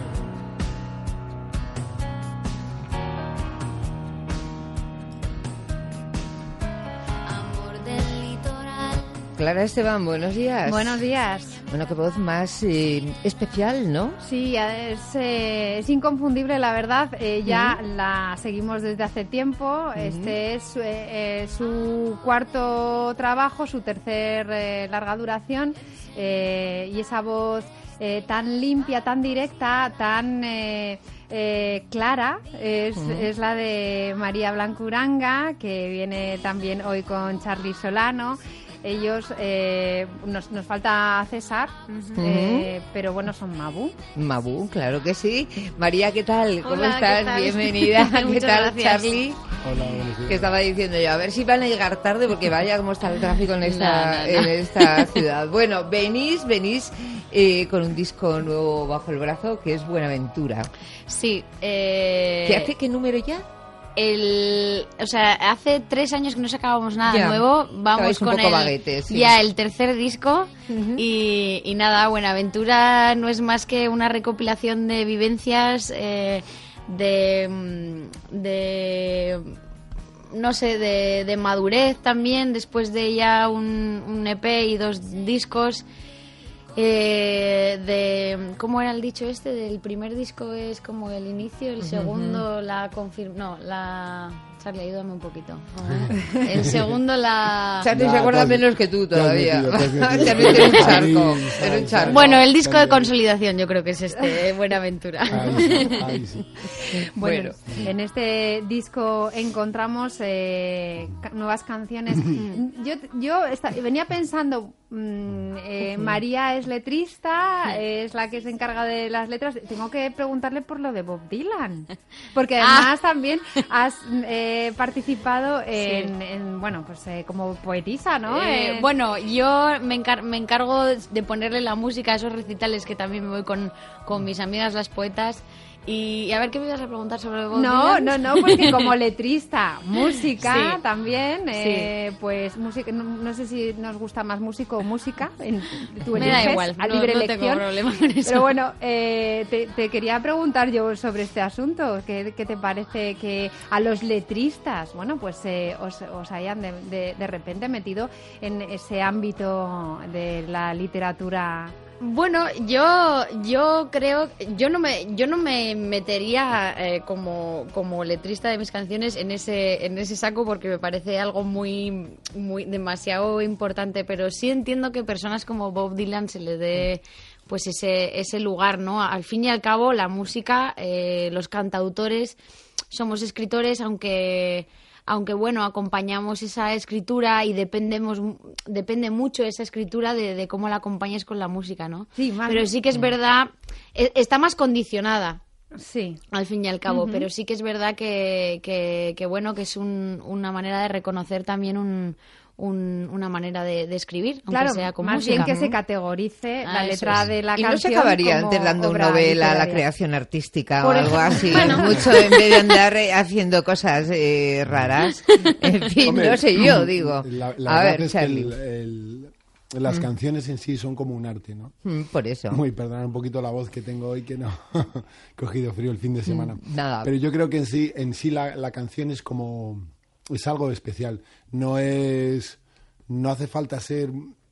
Amor del litoral. Clara Esteban, buenos días. Buenos días. Bueno, qué voz más eh, especial, ¿no? Sí, es, eh, es inconfundible, la verdad. Eh, ya uh-huh. la seguimos desde hace tiempo. Uh-huh. Este es eh, eh, su cuarto trabajo, su tercer eh, larga duración. Eh, y esa voz eh, tan limpia, tan directa, tan eh, eh, clara es, uh-huh. es la de María Blanco Uranga, que viene también hoy con Charly Solano. Ellos, eh, nos, nos falta César, uh-huh. eh, pero bueno, son Mabú. Mabú, claro que sí. María, ¿qué tal? ¿Cómo Hola, estás? ¿qué tal? Bienvenida. ¿Qué tal, gracias. Charly? Hola, buenos días. Que estaba diciendo yo, a ver si van a llegar tarde, porque vaya cómo está el tráfico en esta, no, no, no. En esta ciudad. Bueno, venís, venís eh, con un disco nuevo bajo el brazo, que es Buenaventura. Sí. Eh... ¿Qué hace? ¿Qué número ya? El, o sea, hace tres años que no sacábamos nada ya. nuevo. Vamos con el, baguetes, sí. ya el tercer disco uh-huh. y, y nada, Buenaventura no es más que una recopilación de vivencias, eh, de, de no sé, de, de madurez también, después de ya un, un E P y dos discos. Eh, de ¿cómo era el dicho este? Del primer disco es como el inicio, el segundo uh-huh. la confirma, no, la Charlie, ayúdame un poquito. El segundo la... Charlie se acuerda menos que tú todavía. Charlie tiene un charco, tiene un charco. Bueno, el disco de consolidación yo creo que es este, Buenaventura. Ahí sí, ahí sí. Bueno, bueno, en este disco encontramos eh, nuevas canciones. Yo, yo esta, venía pensando, mmm, eh, María es letrista, es la que se encarga de las letras. Tengo que preguntarle por lo de Bob Dylan, porque además ah. también has eh, participado en, sí. en, bueno, pues eh, como poetisa, ¿no? Eh, eh, bueno, yo me, encar me encargo de ponerle la música a esos recitales que también me voy con, con mis amigas las poetas. Y, y a ver, ¿qué me ibas a preguntar sobre Bob No, Dylan? no, no, porque como letrista, música sí. también, eh, sí. pues música, no, no sé si nos gusta más músico o música, en, tú me da igual, a no, libre no elección. tengo problema con eso. Pero bueno, eh, te, te quería preguntar yo sobre este asunto, ¿qué, qué te parece que a los letristas, bueno, pues eh, os, os hayan de, de, de repente metido en ese ámbito de la literatura? Bueno, yo yo creo yo no me yo no me metería eh, como como letrista de mis canciones en ese en ese saco porque me parece algo muy muy demasiado importante, pero sí entiendo que personas como Bob Dylan se le dé pues ese ese lugar, ¿no? Al fin y al cabo la música, eh, los cantautores somos escritores, aunque aunque bueno, acompañamos esa escritura y dependemos depende mucho esa escritura de, de cómo la acompañes con la música, ¿no? Sí, mal. Pero sí que es verdad, está más condicionada. Sí. Al fin y al cabo, Uh-huh. pero sí que es verdad que, que, que bueno, que es un, una manera de reconocer también un, un, una manera de, de escribir, aunque claro, sea con más música. bien que se categorice Ah, la letra es. de la y canción. no se acabaría como antes dando un obra Nobel a la literaria. creación artística Por o algo ejemplo. así, Bueno. mucho en vez de andar eh, haciendo cosas eh, raras. En fin, Hombre, no sé yo, digo. La, la a verdad ver, es que Charlie. el, el, las Mm. canciones en sí son como un arte, ¿no? Mm, por eso. Uy, perdonad un poquito la voz que tengo hoy, que no he cogido frío el fin de semana. Mm, nada. Pero yo creo que en sí, en sí la, la canción es como... es algo especial. No es... no hace falta ser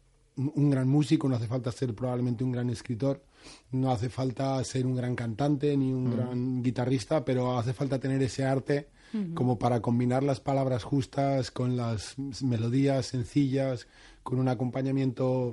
un gran músico, no hace falta ser probablemente un gran escritor, no hace falta ser un gran cantante ni un Mm. gran guitarrista, pero hace falta tener ese arte Ujú. como para combinar las palabras justas con las melodías sencillas, con un acompañamiento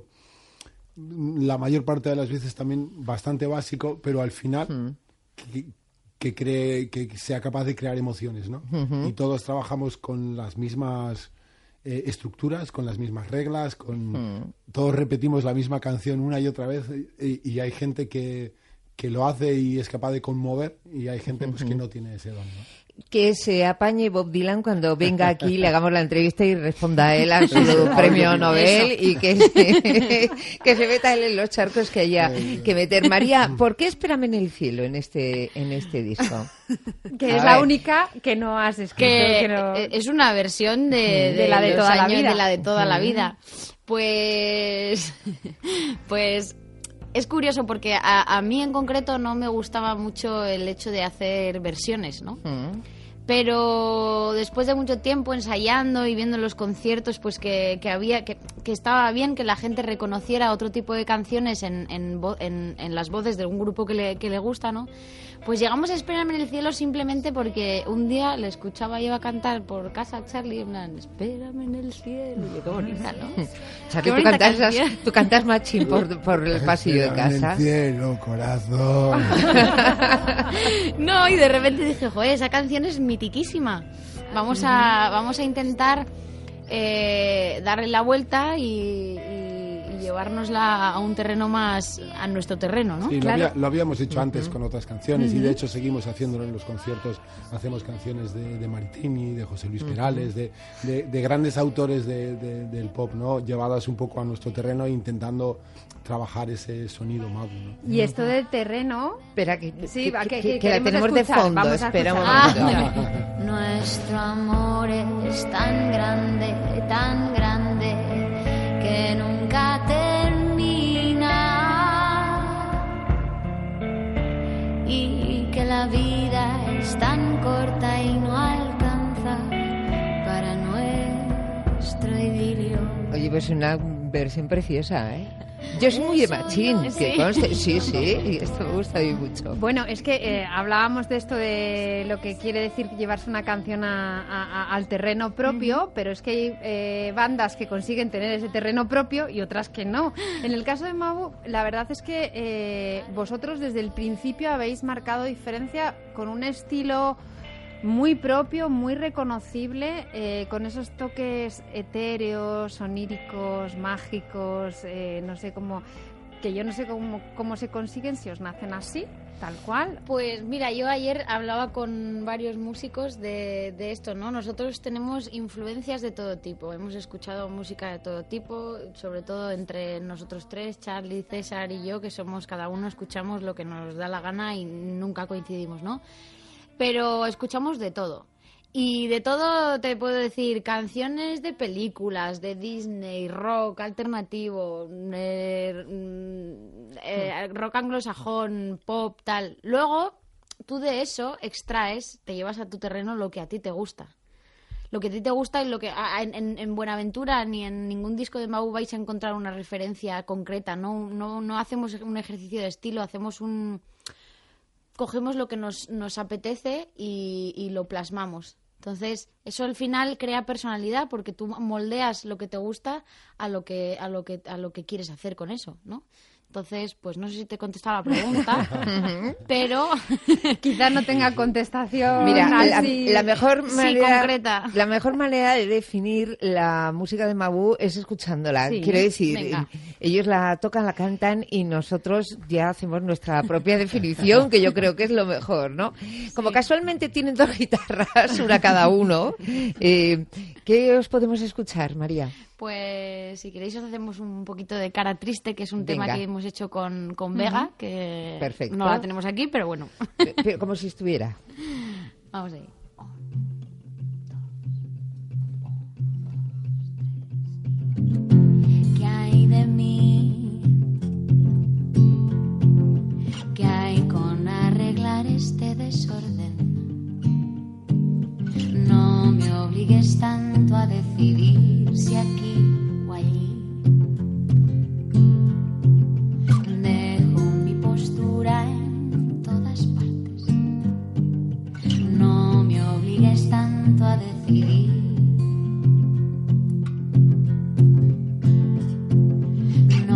la mayor parte de las veces también bastante básico, pero al final que, que cree que sea capaz de crear emociones, ¿no? Ujú. Y todos trabajamos con las mismas eh, estructuras, con las mismas reglas, con Mm. todos repetimos la misma canción una y otra vez y, y hay gente que, que lo hace y es capaz de conmover y hay gente pues que no tiene ese don, ¿no? Que se apañe Bob Dylan cuando venga aquí, le hagamos la entrevista y responda él a su Eso. premio Nobel Eso. y que se, que se meta él en los charcos que haya que meter. María, ¿por qué Espérame en el cielo en este en este disco? Que A es la ver. única que no has escrito. que que no- es una versión de, de, De la de los toda la años vida. de la de toda la Ujú. vida. Pues pues es curioso porque a, a mí en concreto no me gustaba mucho el hecho de hacer versiones, ¿no? Pero después de mucho tiempo ensayando y viendo los conciertos, pues que, que había que, que estaba bien que la gente reconociera otro tipo de canciones en, en, vo- en, en las voces de un grupo que le, que le gusta, ¿no? Pues llegamos a Espérame en el cielo simplemente porque un día le escuchaba yo a cantar por casa a Charlie en plan, espérame en el cielo, y yo, qué bonita, ¿no? Charlie, Qué tú bonita cantas, canción. tú cantas machín por, por el pasillo de Espérame en casa. el cielo, corazón. No, y de repente dije, joder, esa canción es mitiquísima. Vamos a, vamos a intentar eh, darle la vuelta y, y- y llevárnosla a un terreno más, a nuestro terreno, ¿no? Sí, lo, Claro. había- lo habíamos hecho antes con otras canciones y Ujú. de hecho seguimos haciéndolo en los conciertos. Hacemos canciones de, de Maritini, de José Luis Ujú. Perales, de, de- de grandes autores de- de- del pop, ¿no? Llevadas un poco a nuestro terreno e intentando trabajar ese sonido mago, ¿no? Y esto del terreno... Espera, que, sí, que- va, que, que- que que la queremos tenemos de escuchar. fondo, Vamos a espera un escuchar. momento. Ah, Nuestro amor es tan grande, tan grande, que nunca termina. Y que la vida es tan corta y no alcanza para nuestro idilio. Oye, pues una versión preciosa, ¿eh? Yo soy muy de machín, que Sí. conste. Sí, sí, y esto me gusta a mí mucho. Bueno, es que eh, hablábamos de esto de lo que quiere decir llevarse una canción a- a- a- al terreno propio, pero es que hay eh, bandas que consiguen tener ese terreno propio y otras que no. En el caso de Mabu, la verdad es que eh, vosotros desde el principio habéis marcado diferencia con un estilo muy propio, muy reconocible, eh, con esos toques etéreos, oníricos, mágicos, eh, no sé cómo, que yo no sé cómo, cómo se consiguen, si os nacen así, tal cual. Pues mira, yo ayer hablaba con varios músicos de, de esto, ¿no? Nosotros tenemos influencias de todo tipo, hemos escuchado música de todo tipo, sobre todo entre nosotros tres, Charlie, César y yo, que somos, cada uno escuchamos lo que nos da la gana y nunca coincidimos, ¿no? Pero escuchamos de todo. Y de todo te puedo decir, canciones de películas, de Disney, rock alternativo, eh, mm, eh, rock anglosajón, pop, tal. Luego, tú de eso extraes, te llevas a tu terreno lo que a ti te gusta. Lo que a ti te gusta y lo que a- a- en, en- en Buenaventura ni en ningún disco de Mabu vais a encontrar una referencia concreta. No, no, no hacemos un ejercicio de estilo, hacemos un... Cogemos lo que nos, nos apetece y, y lo plasmamos. Entonces, eso al final crea personalidad porque tú moldeas lo que te gusta a lo que a lo que a lo que quieres hacer con eso, ¿no? Entonces, pues no sé si te he contestado la pregunta, pero quizás no tenga contestación. Mira, la, así, la mejor sí, manera, concreta. la mejor manera de definir la música de Mabu es escuchándola. Sí, Quiero decir, venga. ellos la tocan, la cantan y nosotros ya hacemos nuestra propia definición, que yo creo que es lo mejor, ¿no? Como casualmente tienen dos guitarras, una cada uno, eh, ¿qué os podemos escuchar, María? pues si queréis os hacemos un poquito de Cara Triste, que es un tema Venga. que hemos hecho con, con Vega, Ujú. que Perfecto. no la tenemos aquí, pero bueno. Pero como si estuviera. Vamos ahí. ¿Qué hay de mí? ¿Qué hay con arreglar este desorden? No me obligues tanto a decidir si aquí o allí. Dejo mi postura en todas partes. No me obligues tanto a decidir. No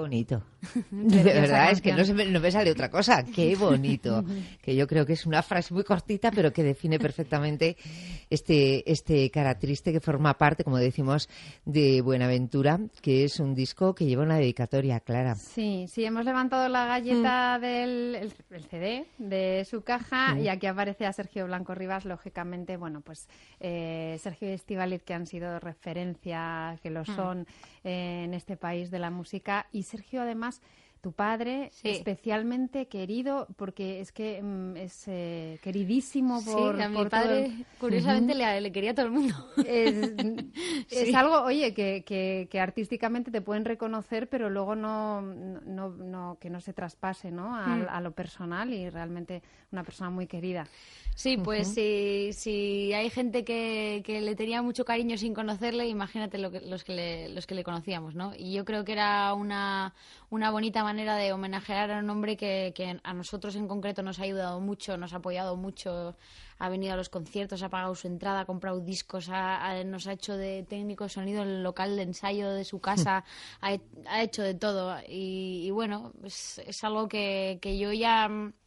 bonito. De verdad, es que no, se me, no me sale otra cosa. Qué bonito. Que yo creo que es una frase muy cortita, pero que define perfectamente este, este cara triste que forma parte, como decimos, de Buenaventura, que es un disco que lleva una dedicatoria, Clara. Sí, sí, hemos levantado la galleta mm. del el, el C D de su caja mm. y aquí aparece a Sergio Blanco Rivas, lógicamente, bueno, pues eh, Sergio y Estíbaliz, que han sido referencia, que lo son mm. eh, en este país de la música, y Sergio, además, tu padre, sí. especialmente querido, porque es que mm, es eh, queridísimo por... Sí, a mi por padre, todo el... curiosamente, uh-huh. le, le quería a todo el mundo. Es, sí. es algo, oye, que, que, que artísticamente te pueden reconocer, pero luego no, no, no que no se traspase, ¿no? A, mm. a lo personal, y realmente una persona muy querida. Sí, pues uh-huh. si, si hay gente que, que le tenía mucho cariño sin conocerle, imagínate lo que, los, que le, los que le conocíamos, ¿no? Y yo creo que era una, una bonita manera de homenajear a un hombre que, que a nosotros en concreto nos ha ayudado mucho, nos ha apoyado mucho, ha venido a los conciertos, ha pagado su entrada, ha comprado discos, ha, ha, nos ha hecho de técnico de sonido en el local de ensayo de su casa, ha, ha hecho de todo. Y, y bueno, es, es algo que, que yo ya...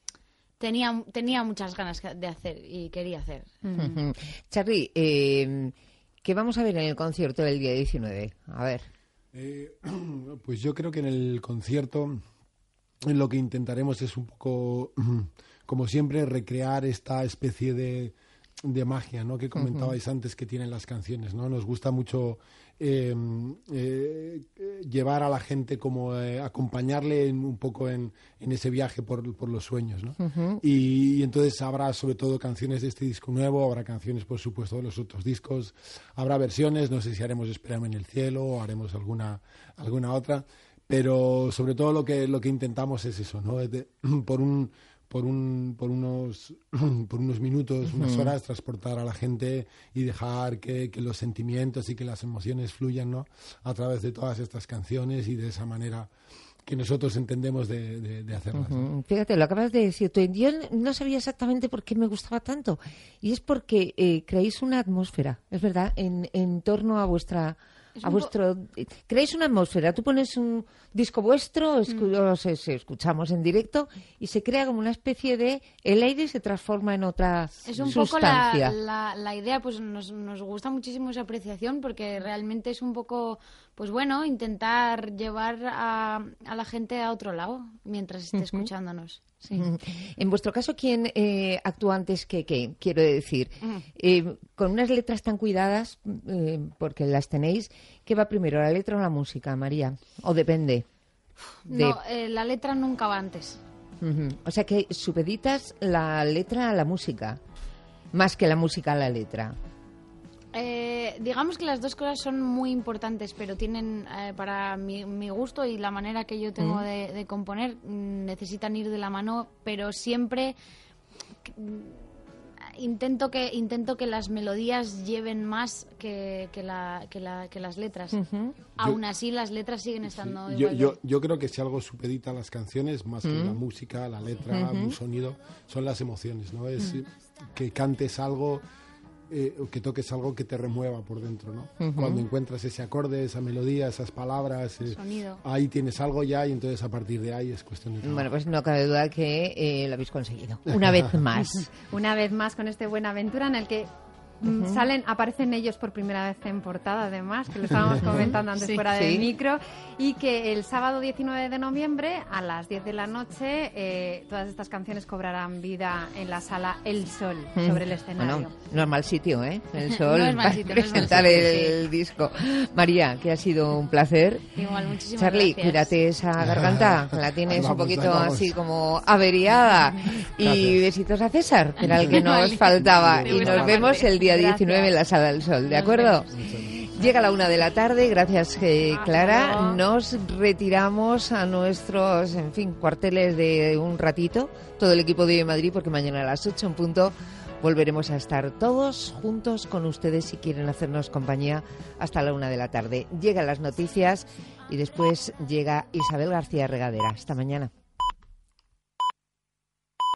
Tenía, tenía muchas ganas de hacer y quería hacer. Uh-huh. Charly, eh, ¿qué vamos a ver en el concierto del día diecinueve? A ver. Eh, pues yo creo que en el concierto lo que intentaremos es un poco, como siempre, recrear esta especie de, de magia, ¿no?, que comentabais uh-huh. antes que tienen las canciones, ¿no? Nos gusta mucho eh, eh, llevar a la gente, como eh, acompañarle en, un poco en, en ese viaje por, por los sueños, ¿no? Uh-huh. y, y entonces habrá sobre todo canciones de este disco nuevo, habrá canciones, por supuesto, de los otros discos, habrá versiones, no sé si haremos Espérame en el cielo o haremos alguna, alguna otra, pero sobre todo lo que, lo que intentamos es eso, ¿no? De, por un... por un por unos por unos minutos, unas uh-huh. horas, transportar a la gente y dejar que, que los sentimientos y que las emociones fluyan, ¿no?, a través de todas estas canciones y de esa manera que nosotros entendemos de, de, de hacerlas. Uh-huh. Fíjate, lo acabas de decir tú. Yo no sabía exactamente por qué me gustaba tanto, y es porque eh, creáis una atmósfera, es verdad, en, en torno a vuestra... a vuestro po- creáis una atmósfera. Tú pones un disco vuestro, escu- mm. os, os escuchamos en directo y se crea como una especie de... el aire se transforma en otra es un sustancia. poco la, la, la idea, pues nos, nos gusta muchísimo esa apreciación, porque realmente es un poco, pues bueno, intentar llevar a, a la gente a otro lado mientras esté uh-huh. escuchándonos. Sí. En vuestro caso, ¿quién eh, actúa antes que qué? Quiero decir, uh-huh. eh, con unas letras tan cuidadas, eh, porque las tenéis, ¿qué va primero, la letra o la música, María? ¿O depende? De... No, eh, la letra nunca va antes. Uh-huh. O sea que supeditas la letra a la música, más que la música a la letra. Eh, digamos que las dos cosas son muy importantes, pero tienen, eh, para mi, mi gusto y la manera que yo tengo mm. de, de componer, necesitan ir de la mano, pero siempre intento que intento que las melodías lleven más que, que, la, que, la, que las letras. Uh-huh. Aún yo, así, las letras siguen estando sí, igual. Yo, yo, yo creo que si algo supedita a las canciones, más uh-huh. que la música, la letra, uh-huh. un sonido, son las emociones, ¿no? Es uh-huh. que cantes algo... Eh, que toques algo que te remueva por dentro, ¿no? Uh-huh. Cuando encuentras ese acorde, esa melodía, esas palabras, eh, ahí tienes algo ya, y entonces a partir de ahí es cuestión de trabajo. Bueno, pues no cabe duda que eh, lo habéis conseguido. Una vez más. Una vez más con este Buenaventura, en el que Uh-huh. salen, aparecen ellos por primera vez en portada, además, que lo estábamos comentando antes sí, fuera sí. del micro, y que el sábado diecinueve de noviembre a las diez de la noche eh, todas estas canciones cobrarán vida en la sala El Sol, uh-huh. sobre el escenario. Bueno, no es mal sitio, ¿eh? El Sol, no es mal sitio, para presentar no es mal sitio, el sí. disco. María, que ha sido un placer. Igual, muchísimas Charly, gracias. Cuídate esa garganta, que la tienes vamos, un poquito así como averiada. Y besitos a César, que era el que nos faltaba. Y nos vemos el día diecinueve en la Sala del Sol, ¿de acuerdo? Llega la una de la tarde, gracias eh, Clara. Nos retiramos a nuestros, en fin, cuarteles de un ratito, todo el equipo de Madrid, porque mañana a las ocho en punto volveremos a estar todos juntos con ustedes si quieren hacernos compañía hasta la una de la tarde. Llegan las noticias y después llega Isabel García Regadera. Hasta mañana.